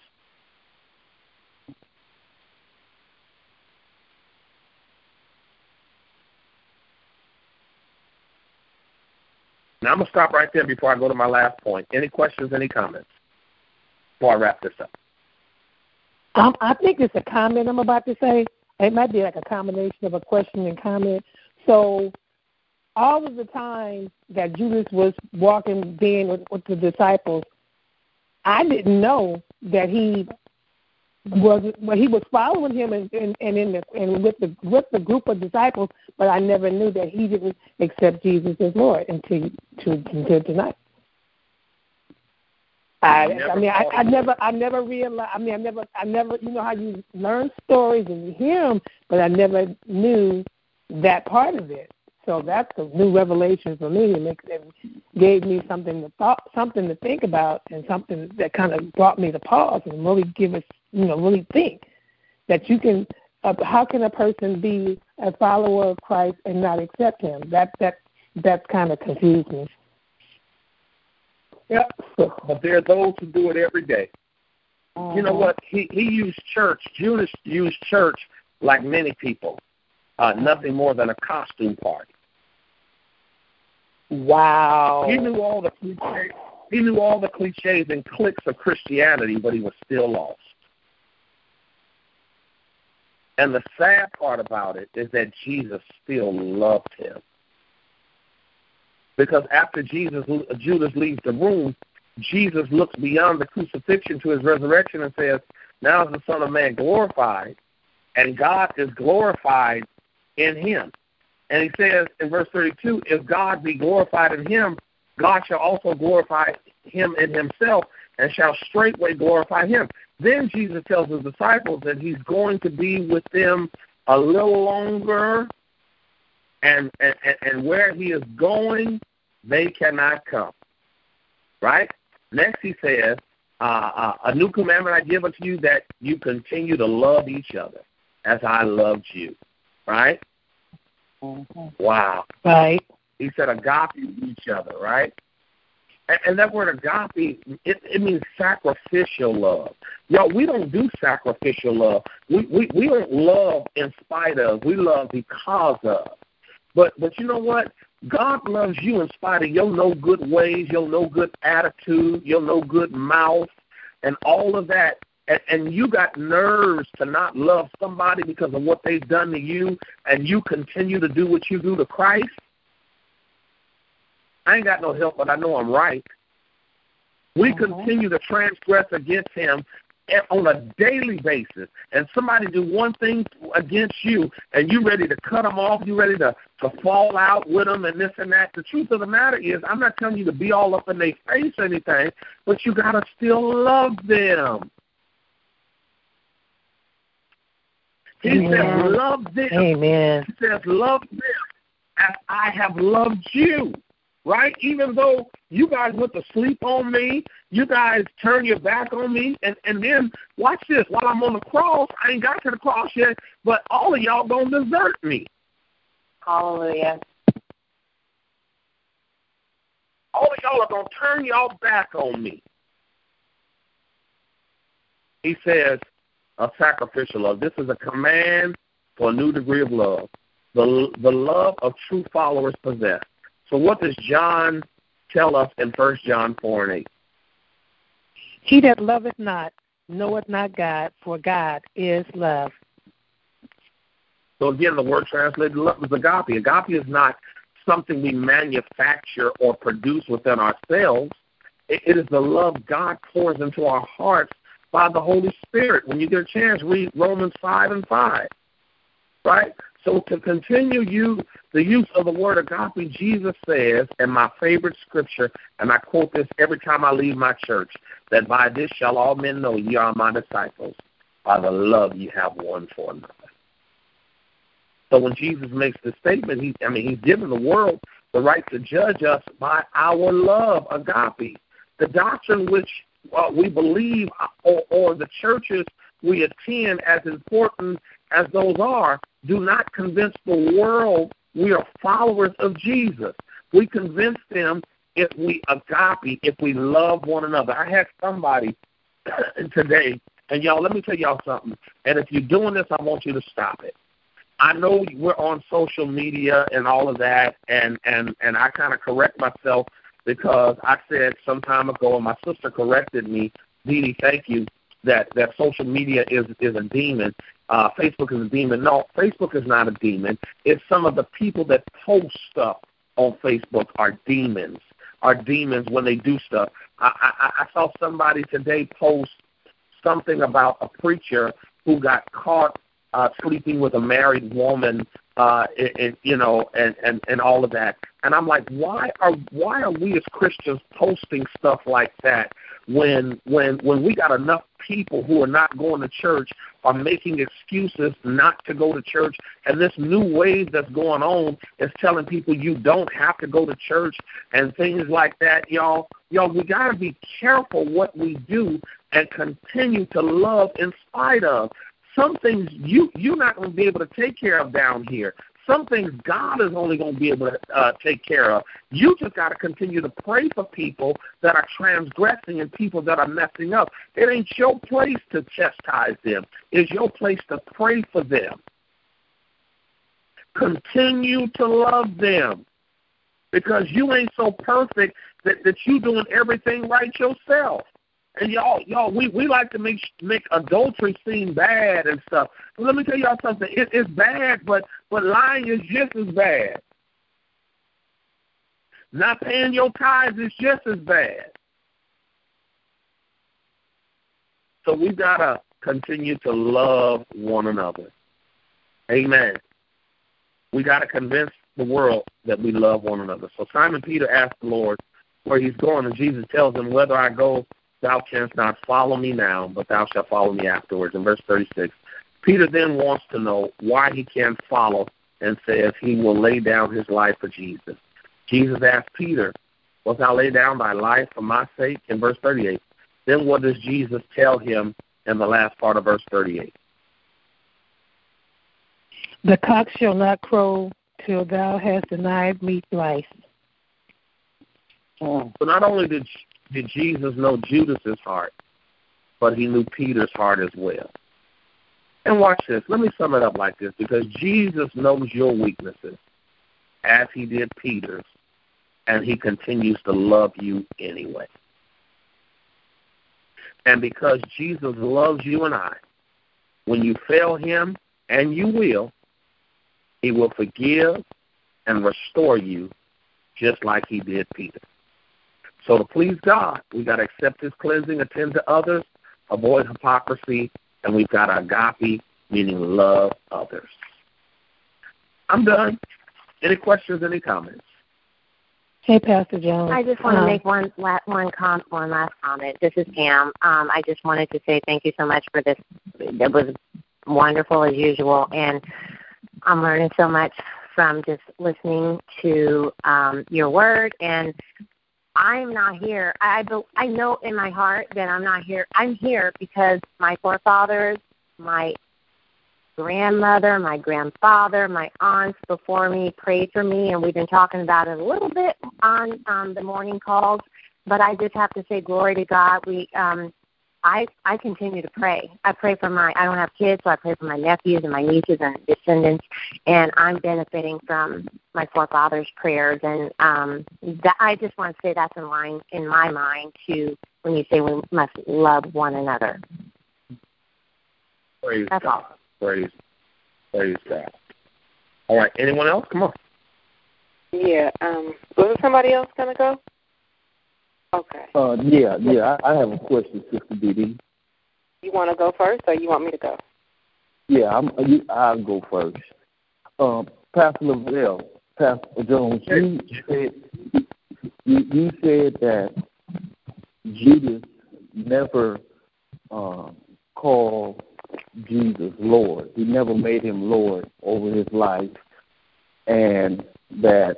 Now, I'm going to stop right there before I go to my last point. Any questions, any comments before I wrap this up? Um, I think it's a comment I'm about to say. It might be like a combination of a question and comment. So all of the time that Judas was walking, being with, with the disciples, I didn't know that he was well, he was following him and and, and in the and with the with the group of disciples, but I never knew that he didn't accept Jesus as Lord until to, until tonight. I, I mean, I, I never, I never realized. I mean, I never, I never. You know how you learn stories and you hear them, but I never knew that part of it. So that's a new revelation for me. It makes it gave me something to thought, something to think about, and something that kind of brought me to pause and really give us, you know, really think that you can. Uh, how can a person be a follower of Christ and not accept Him? That that that kind of confused me. Yeah, but there are those who do it every day. Uh-huh. You know what? He he used church. Judas used church like many people. Uh, nothing more than a costume party. Wow. He knew all the cliches, he knew all the cliches and cliques of Christianity, but he was still lost. And the sad part about it is that Jesus still loved him. Because after Jesus, Judas leaves the room, Jesus looks beyond the crucifixion to his resurrection and says, now is the Son of Man glorified, and God is glorified in him. And he says in verse thirty-two, if God be glorified in him, God shall also glorify him in himself and shall straightway glorify him. Then Jesus tells his disciples that he's going to be with them a little longer, and, and, and where he is going, they cannot come. Right? Next he says, uh, uh, a new commandment I give unto you, that you continue to love each other as I loved you. Right? Mm-hmm. Wow. Right. He said agape each other, right? And, and that word agape, it, it means sacrificial love. Y'all, we don't do sacrificial love. We, we, we don't love in spite of. We love because of. But but you know what? God loves you in spite of your no good ways, your no good attitude, your no good mouth, and all of that. And, and you got nerves to not love somebody because of what they've done to you, and you continue to do what you do to Christ. I ain't got no help, but I know I'm right. We uh-huh. continue to transgress against him on a daily basis, and somebody do one thing against you, and you ready to cut them off, you ready to, to fall out with them and this and that. The truth of the matter is, I'm not telling you to be all up in their face or anything, but you got to still love them. He Amen. says, love them. Amen. He says, love them as I have loved you. Right? Even though you guys went to sleep on me, you guys turn your back on me, and, and then, watch this, while I'm on the cross, I ain't got to the cross yet, but all of y'all going to desert me. Hallelujah. All of y'all are going to turn y'all back on me. He says, a sacrificial love. This is a command for a new degree of love. The, the love of true followers possess. So what does John tell us in First John four and eight? He that loveth not knoweth not God, for God is love. So again, the word translated love is agape. Agape is not something we manufacture or produce within ourselves. It, it is the love God pours into our hearts by the Holy Spirit. When you get a chance, read Romans five and five. Right? So to continue you the use of the word agape, Jesus says, in my favorite scripture, and I quote this every time I leave my church, that by this shall all men know ye are my disciples, by the love you have one for another. So when Jesus makes this statement, he, I mean, he's given the world the right to judge us by our love, agape. The doctrine which uh, we believe or, or the churches we attend, as important as those are, do not convince the world we are followers of Jesus. We convince them if we agape, if we love one another. I had somebody today, and y'all, let me tell y'all something. And if you're doing this, I want you to stop it. I know we're on social media and all of that, and, and, and I kind of correct myself because I said some time ago, and my sister corrected me, Dee Dee, thank you, that, that social media is, is a demon. Uh, Facebook is a demon. No, Facebook is not a demon. It's some of the people that post stuff on Facebook are demons, are demons when they do stuff. I, I, I saw somebody today post something about a preacher who got caught uh, sleeping with a married woman, uh, and, you know, and, and, and all of that. And I'm like, why are why are we as Christians posting stuff like that when when when we got enough people who are not going to church are making excuses not to go to church, and this new wave that's going on is telling people you don't have to go to church and things like that, y'all. Y'all, we got to be careful what we do and continue to love in spite of. Some things you, you're not going to be able to take care of down here. Some things God is only going to be able to uh, take care of. You just got to continue to pray for people that are transgressing and people that are messing up. It ain't your place to chastise them. It's your place to pray for them. Continue to love them because you ain't so perfect that, that you doing everything right yourself. And y'all, y'all, we, we like to make make adultery seem bad and stuff. But let me tell y'all something. It, it's bad, but but lying is just as bad. Not paying your tithes is just as bad. So we gotta continue to love one another. Amen. We gotta convince the world that we love one another. So Simon Peter asked the Lord where he's going, and Jesus tells him, "Whether I go, thou canst not follow me now, but thou shalt follow me afterwards." In verse thirty-six, Peter then wants to know why he can't follow and says he will lay down his life for Jesus. Jesus asked Peter, "Wilt thou lay down thy life for my sake?" In verse thirty-eight. Then what does Jesus tell him in the last part of verse thirty-eight? The cock shall not crow till thou hast denied me thrice. So not only did Did Jesus know Judas's heart, but he knew Peter's heart as well. And watch this. Let me sum it up like this, because Jesus knows your weaknesses as he did Peter's, and he continues to love you anyway. And because Jesus loves you and I, when you fail him, and you will, he will forgive and restore you just like he did Peter. So to please God, we got to accept his cleansing, attend to others, avoid hypocrisy, and we've got agape, meaning love others. I'm done. Any questions, any comments? Hey, Pastor Jones. I just want to um, make one one com- one last comment. This is Pam. Um, I just wanted to say thank you so much for this. It was wonderful as usual, and I'm learning so much from just listening to um, your word. And I'm not here. I I know in my heart that I'm not here. I'm here because my forefathers, my grandmother, my grandfather, my aunts before me prayed for me, and we've been talking about it a little bit on um, the morning calls. But I just have to say, glory to God. We, um, I, I continue to pray. I pray for my. I don't have kids, so I pray for my nephews and my nieces and descendants, and I'm benefiting from my forefathers' prayers. And um, that, I just want to say that's in line in my mind to when you say we must love one another. Praise that's God. all. Praise, praise God. All right, anyone else? Come on. Yeah. Um, wasn't somebody else gonna go? Okay. Uh, yeah, yeah. I, I have a question, Sister Dee Dee. You want to go first, or you want me to go? Yeah, I'm. You, I'll go first. Um, Pastor Lavelle, Pastor Jones, you said you, you said that Judas never uh, called Jesus Lord. He never made him Lord over his life, and that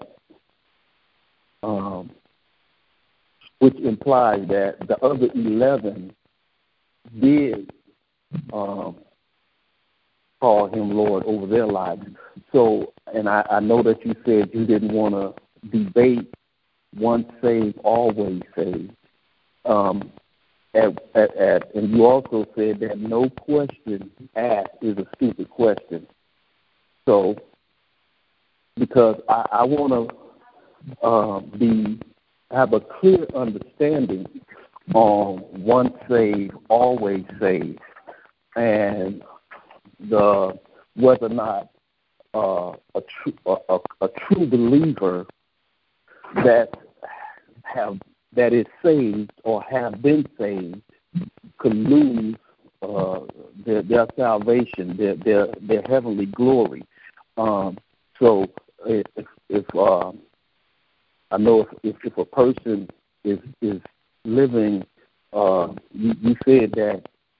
um, which implies that the other eleven did um, call him Lord over their lives. So, and I, I know that you said you didn't want to debate once saved, always saved. Um, At, at, at, and you also said that no question asked is a stupid question. So, because I, I want to uh, be have a clear understanding on once saved, always saved, and the whether or not uh, a, true, a, a, a true believer that have that is saved or have been saved could lose uh, their, their salvation, their, their their heavenly glory. Um, so if if uh, I know if, if if a person is is living, uh, you, you said that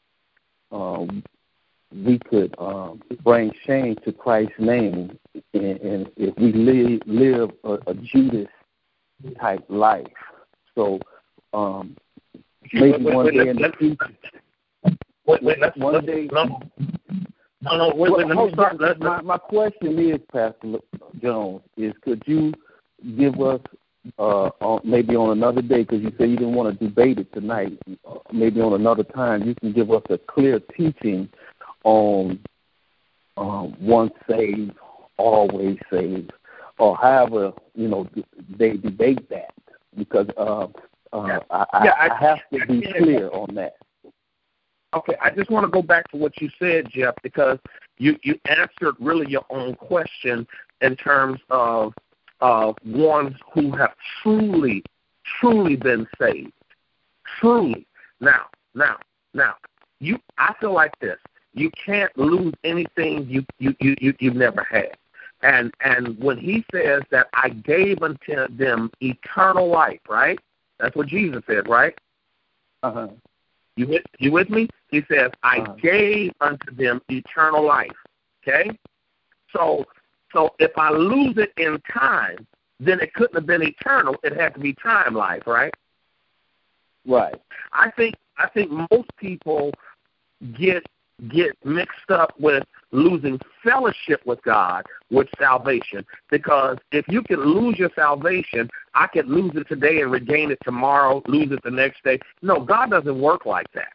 um, we could um, bring shame to Christ's name, and, and if we live live a, a Judas type life. So um, maybe wait, one wait, day in the future. Wait, wait, let's, one let's, day. No, no, no wait, wait, let me start. Let, my, my question is, Pastor Jones, is could you give us, uh, on, maybe on another day, because you said you didn't want to debate it tonight, maybe on another time, you can give us a clear teaching on um, once saved, always saved, or however, you know, they debate that, because uh, uh, I, yeah, I, I, I have to be clear on that. Okay, I just want to go back to what you said, Jeff, because you, you answered really your own question in terms of uh, ones who have truly, truly been saved. Truly. Now, now, now, you. I feel like this. You can't lose anything you, you, you, you, you've never had. And and when he says that I gave unto them eternal life, right? That's what Jesus said, right? Uh-huh. You with, you with me? He says, I uh-huh. gave unto them eternal life. Okay? So so if I lose it in time, then it couldn't have been eternal. It had to be time life, right? Right. I think I think most people get get mixed up with losing fellowship with God with salvation. Because if you can lose your salvation, I can lose it today and regain it tomorrow, lose it the next day. No, God doesn't work like that.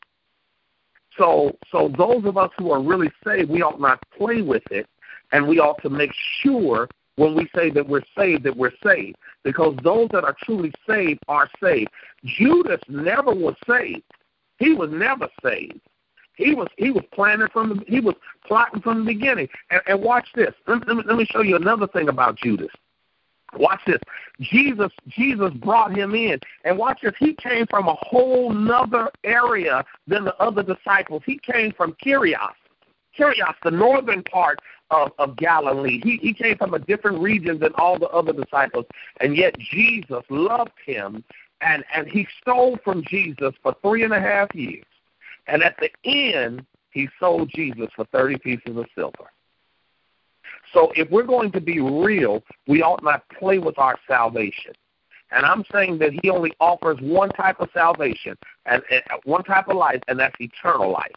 So so those of us who are really saved, we ought not play with it, and we ought to make sure when we say that we're saved, that we're saved. Because those that are truly saved are saved. Judas never was saved. He was never saved. He was he was planning from the he was plotting from the beginning. And, and watch this. Let, let, me, let me show you another thing about Judas. Watch this. Jesus Jesus brought him in. And watch this. He came from a whole nother area than the other disciples. He came from Kyrios. Kyrios, the northern part of, of Galilee. He, he came from a different region than all the other disciples. And yet Jesus loved him, and, and he stole from Jesus for three and a half years. And at the end, he sold Jesus for thirty pieces of silver. So if we're going to be real, we ought not play with our salvation. And I'm saying that he only offers one type of salvation, and, and one type of life, and that's eternal life.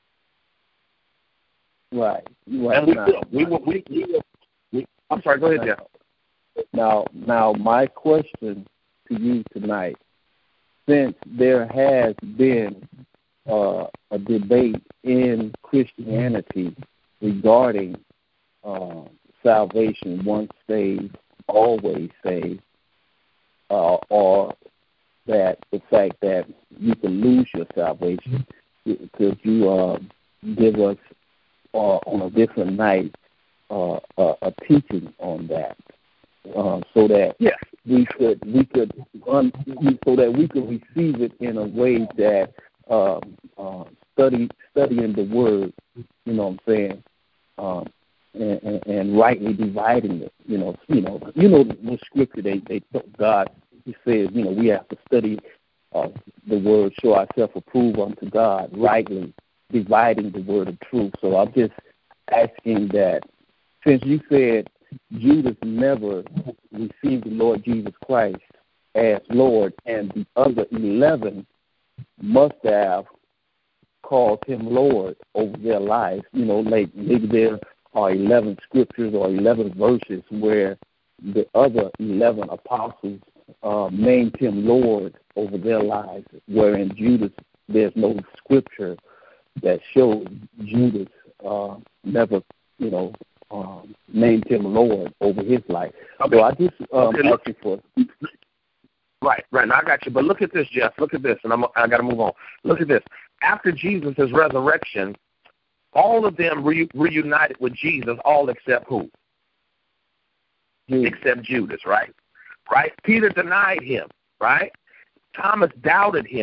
Right. right. And we now, will. We will. We, we will. We, I'm sorry. Go ahead, Jeff. Now, now, my question to you tonight, since there has been uh, a debate in Christianity regarding uh, salvation, once saved, always saved, uh, or that the fact that you can lose your salvation, could you uh, give us uh, on a different night uh, a, a teaching on that, uh, so that yes. we could we could un, so that we could receive it in a way that uh, uh, study studying the word, you know what I'm saying, um, and, and, and rightly dividing it. You know, you know, you know the scripture they they God he says, you know, we have to study uh, the word, show ourselves approved unto God, rightly dividing the word of truth. So I'm just asking that, since you said Judas never received the Lord Jesus Christ as Lord, and the other eleven must have called him Lord over their lives, you know, like maybe there are eleven scriptures or eleven verses where the other eleven apostles uh, named him Lord over their lives, wherein Judas, there's no scripture that shows Judas uh, never, you know, um, named him Lord over his life. Okay. So I just um, okay, ask you for. Right, right. Now I got you. But look at this, Jeff. Look at this, and I'm, I got to move on. Look at this. After Jesus' resurrection, all of them re- reunited with Jesus, all except who? Judas. Except Judas, right? Right? Peter denied him, right? Thomas doubted him.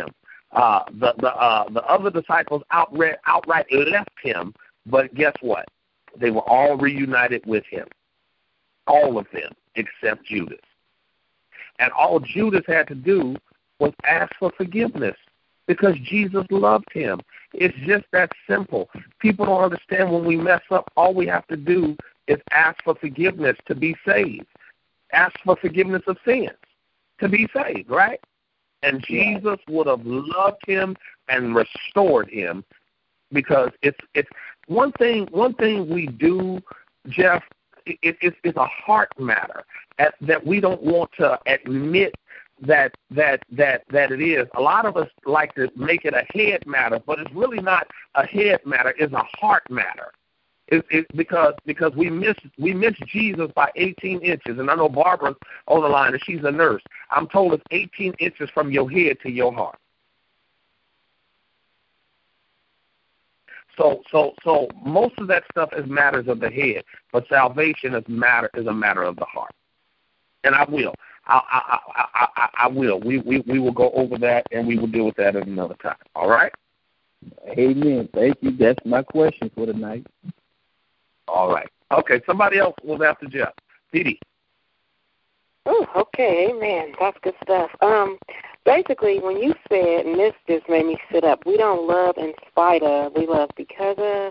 Uh, the the uh, the other disciples outright outright left him, but guess what? They were all reunited with him, all of them except Judas. And all Judas had to do was ask for forgiveness because Jesus loved him. It's just that simple. People don't understand when we mess up, all we have to do is ask for forgiveness to be saved. Ask for forgiveness of sins to be saved, right? And Jesus would have loved him and restored him because it's it's one thing. One thing we do, Jeff, it, it, it's, it's a heart matter at, that we don't want to admit that that that that it is. A lot of us like to make it a head matter, but it's really not a head matter. It's a heart matter. It's, it's because because we miss we miss Jesus by eighteen inches, and I know Barbara's on the line, and she's a nurse. I'm told it's eighteen inches from your head to your heart. So so so most of that stuff is matters of the head, but salvation is matter is a matter of the heart. And I will. I, I, I, I, I will. We, we we will go over that, and we will deal with that at another time. All right? Amen. Thank you. That's my question for tonight. All right. Okay, somebody else was after Jeff. Dee Dee. Oh, okay. Amen. That's good stuff. Um, basically, when you said, and this just made me sit up, we don't love in spite of, we love because of,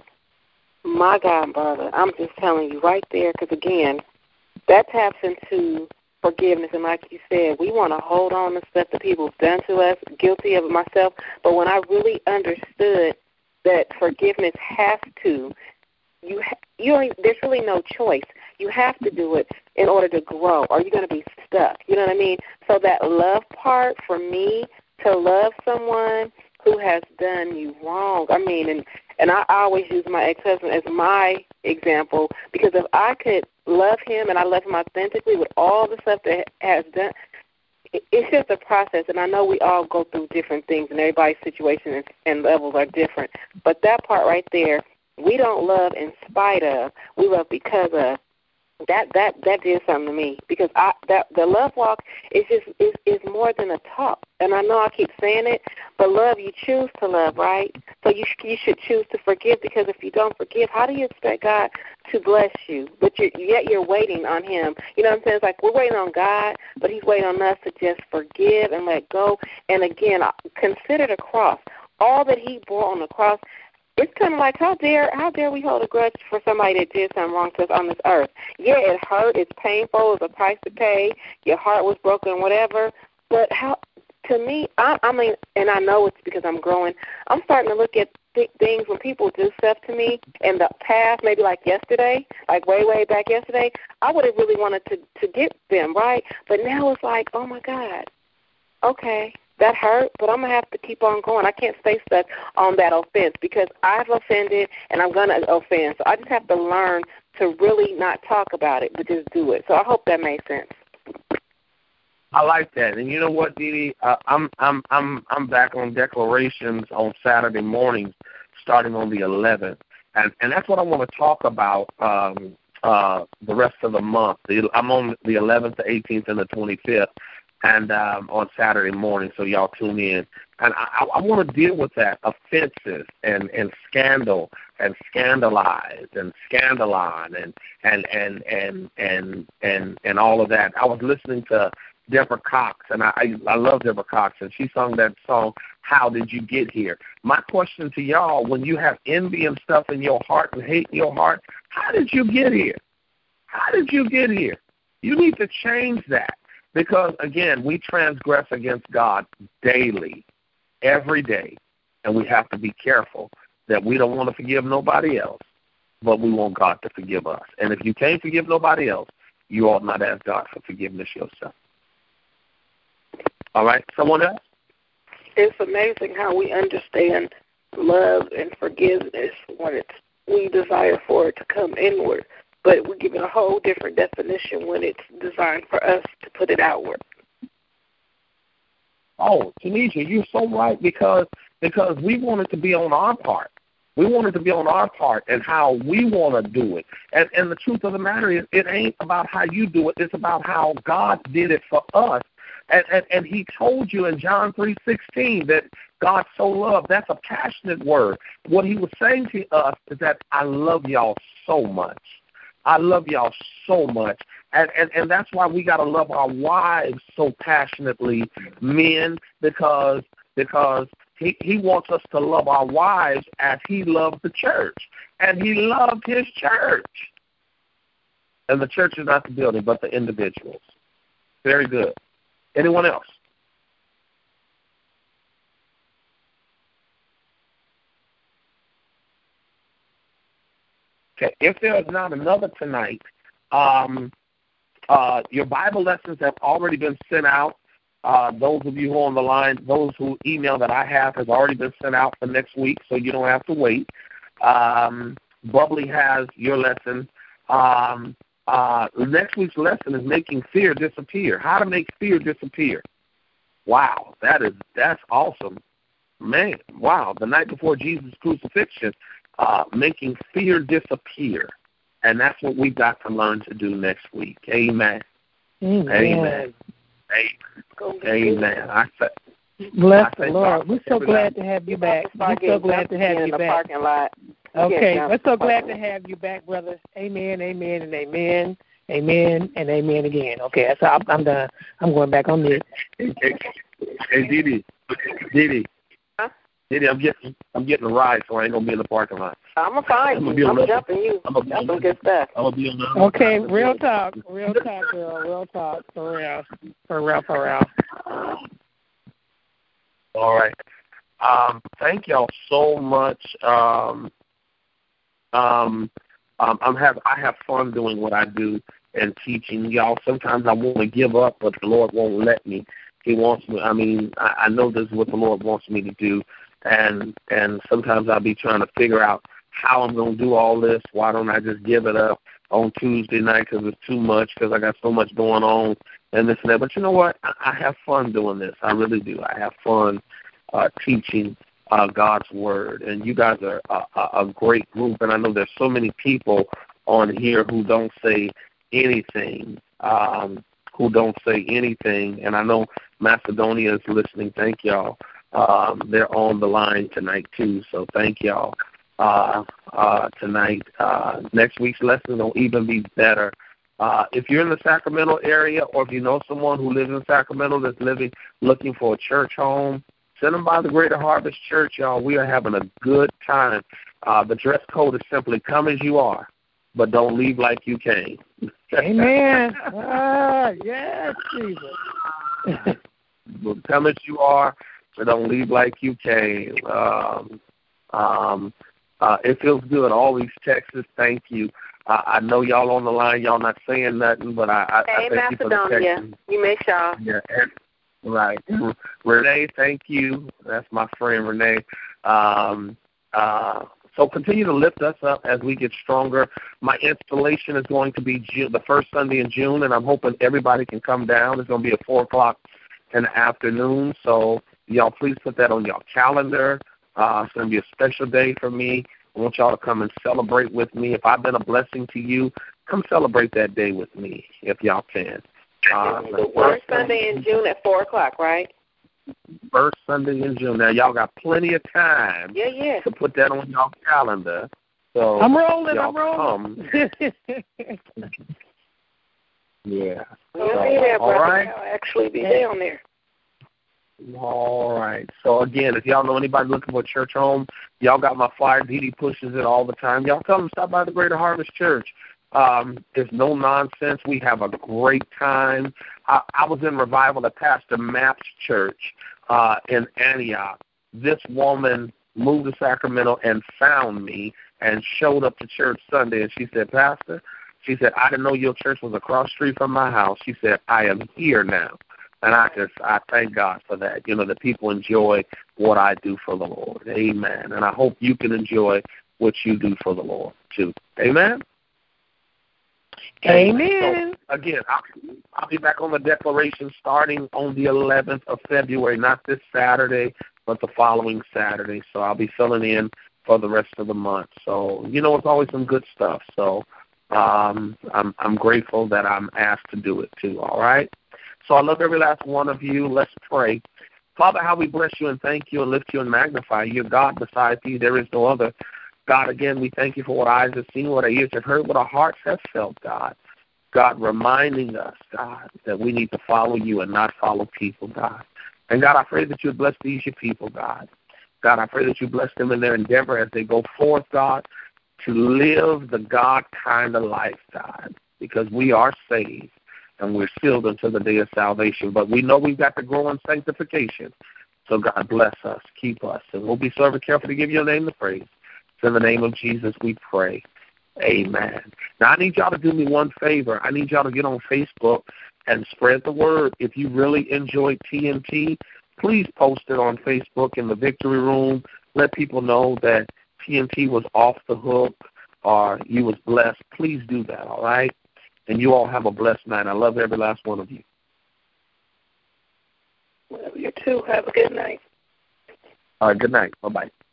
my God, brother, I'm just telling you right there, because, again, that taps into forgiveness, and like you said, we want to hold on to stuff that people have done to us, guilty of it myself, but when I really understood that forgiveness has to, you ha- you don't, there's really no choice. You have to do it in order to grow, or you're going to be stuck. You know what I mean? So that love part, for me, to love someone who has done you wrong, I mean, and, and I always use my ex-husband as my example, because if I could love him and I love him authentically with all the stuff that has done, it's just a process, and I know we all go through different things, and everybody's situation and levels are different, but that part right there, we don't love in spite of, we love because of. That that that did something to me, because I that the love walk is just is is more than a talk, and I know I keep saying it, but love, you choose to love, right? So you you should choose to forgive, because if you don't forgive, how do you expect God to bless you? But you yet you're waiting on Him. You know what I'm saying? It's like we're waiting on God, but He's waiting on us to just forgive and let go. And again, consider the cross, all that He bore on the cross. It's kind of like, how dare how dare we hold a grudge for somebody that did something wrong to us on this earth? Yeah, it hurt, it's painful, it's a price to pay, your heart was broken, whatever. But how, to me, I, I mean, and I know it's because I'm growing, I'm starting to look at th- things when people do stuff to me in the past, maybe like yesterday, like way, way back yesterday, I would have really wanted to, to get them, right? But now it's like, oh, my God, okay. That hurt, but I'm going to have to keep on going. I can't stay stuck on that offense because I've offended and I'm going to offend. So I just have to learn to really not talk about it, but just do it. So I hope that made sense. I like that. And you know what, Dee Dee? Uh, I'm I'm I'm I'm back on declarations on Saturday mornings starting on the eleventh. And and that's what I want to talk about um, uh, the rest of the month. I'm on the eleventh, the eighteenth, and the twenty-fifth. And um, on Saturday morning, so y'all tune in. And I, I want to deal with that, offenses and, and scandal and scandalize and scandalon and and and and and and and all of that. I was listening to Deborah Cox, and I, I I love Deborah Cox, and she sung that song, How Did You Get Here? My question to y'all, when you have envy and stuff in your heart and hate in your heart, how did you get here? How did you get here? You need to change that. Because, again, we transgress against God daily, every day, and we have to be careful that we don't want to forgive nobody else, but we want God to forgive us. And if you can't forgive nobody else, you ought not ask God for forgiveness yourself. All right, someone else? It's amazing how we understand love and forgiveness when it's we desire for it to come inward. But we give it a whole different definition when it's designed for us to put it outward. Oh, Tanisha, you're so right, because because we want it to be on our part. We want it to be on our part and how we want to do it. And, and the truth of the matter is, it ain't about how you do it. It's about how God did it for us, And, and, and he told you in John three sixteen that God so loved. That's a passionate word. What he was saying to us is that I love y'all so much. I love y'all so much. And, and, and that's why we got to love our wives so passionately, men, because because he, he wants us to love our wives as he loved the church. And he loved his church. And the church is not the building, but the individuals. Very good. Anyone else? Okay. If there is not another tonight, um, uh, your Bible lessons have already been sent out. Uh, those of you who are on the line, those who email that I have has already been sent out for next week, so you don't have to wait. Um, Bubbly has your lesson. Um, uh, next week's lesson is making fear disappear. How to make fear disappear. Wow, that is that's awesome, man. Wow, the night before Jesus' crucifixion, uh, making fear disappear, and that's what we've got to learn to do next week. Amen. Amen. Amen. Amen. Amen. I say, Bless I the Lord. We're so glad to have you back. We're so glad to have you back. Okay, we're so glad to have you back, brother. Amen, amen, and amen, amen, and amen again. Okay, that's all. I'm done. I'm going back on mute. Hey, hey, Didi, Didi, huh? Didi, I'm getting, I'm getting a ride, so I ain't gonna be in the parking lot. I'm gonna find I'm you. gonna I'm jumping you. I'm gonna That's some good stuff. I'm gonna be on the Okay, real talk, real talk, girl, real talk, for real, for real, for real. All right. Um, thank y'all so much. Um, um, um, I'm have I have fun doing what I do and teaching y'all. Sometimes I want to give up, but the Lord won't let me. He wants me. I mean, I, I know this is what the Lord wants me to do, and and sometimes I'll be trying to figure out how I'm going to do all this. Why don't I just give it up on Tuesday night because it's too much, because I got so much going on and this and that. But you know what? I, I have fun doing this. I really do. I have fun uh, teaching uh, God's Word. And you guys are a, a great group. And I know there's so many people on here who don't say anything, um, who don't say anything. And I know Macedonia is listening. Thank y'all. Um, they're on the line tonight, too. So thank y'all. Uh, uh, tonight. Uh, next week's lesson will even be better. Uh, if you're in the Sacramento area, or if you know someone who lives in Sacramento that's living, looking for a church home, send them by the Greater Harvest Church, y'all. We are having a good time. Uh, the dress code is simply come as you are, but don't leave like you came. Amen. Ah, yes, Jesus. Come as you are, but don't leave like you came. Um, um, Uh, it feels good. All these texts, thank you. Uh, I know y'all on the line. Y'all not saying nothing, but I, I, hey, I thank you for the texts. You may shout. Yeah, right. Renee, thank you. That's my friend Renee. Um, uh, so continue to lift us up as we get stronger. My installation is going to be June, the first Sunday in June, and I'm hoping everybody can come down. It's going to be at four o'clock in the afternoon. So y'all please put that on your calendar. Uh, it's going to be a special day for me. I want y'all to come and celebrate with me. If I've been a blessing to you, come celebrate that day with me if y'all can. Uh, the first Sunday in June at four o'clock, right? First Sunday in June. Now, y'all got plenty of time yeah, yeah. to put that on y'all calendar. So I'm rolling, y'all I'm rolling. yeah. We'll so, be there, all right. I'll actually be down there. All right. So, again, if y'all know anybody looking for a church home, y'all got my flyer. Dee Dee pushes it all the time. Y'all tell them stop by the Greater Harvest Church. Um, there's no nonsense. We have a great time. I, I was in revival at Pastor Mapp's church uh, in Antioch. This woman moved to Sacramento and found me and showed up to church Sunday. And she said, Pastor, she said, I didn't know your church was across the street from my house. She said, I am here now. And I just, I thank God for that. You know, that people enjoy what I do for the Lord. Amen. And I hope you can enjoy what you do for the Lord, too. Amen? Amen. So, again, I'll, I'll be back on the declaration starting on the eleventh of February, not this Saturday, but the following Saturday. So I'll be filling in for the rest of the month. So, you know, it's always some good stuff. So um, I'm, I'm grateful that I'm asked to do it, too, all right? So I love every last one of you. Let's pray. Father, how we bless you and thank you and lift you and magnify you. God, besides you, there is no other. God, again, we thank you for what eyes have seen, what our ears have heard, what our hearts have felt, God. God, reminding us, God, that we need to follow you and not follow people, God. And, God, I pray that you would bless these, your people, God. God, I pray that you bless them in their endeavor as they go forth, God, to live the God kind of life, God, because we are saved and we're sealed until the day of salvation. But we know we've got to grow in sanctification. So, God, bless us, keep us, and we'll be so ever careful to give your name the praise. In the name of Jesus, we pray. Amen. Now, I need y'all to do me one favor. I need y'all to get on Facebook and spread the word. If you really enjoyed T N T, please post it on Facebook in the Victory Room. Let people know that T N T was off the hook or you was blessed. Please do that, all right? And you all have a blessed night. I love every last one of you. Love you too. Have a good night. All right, good night. Bye-bye.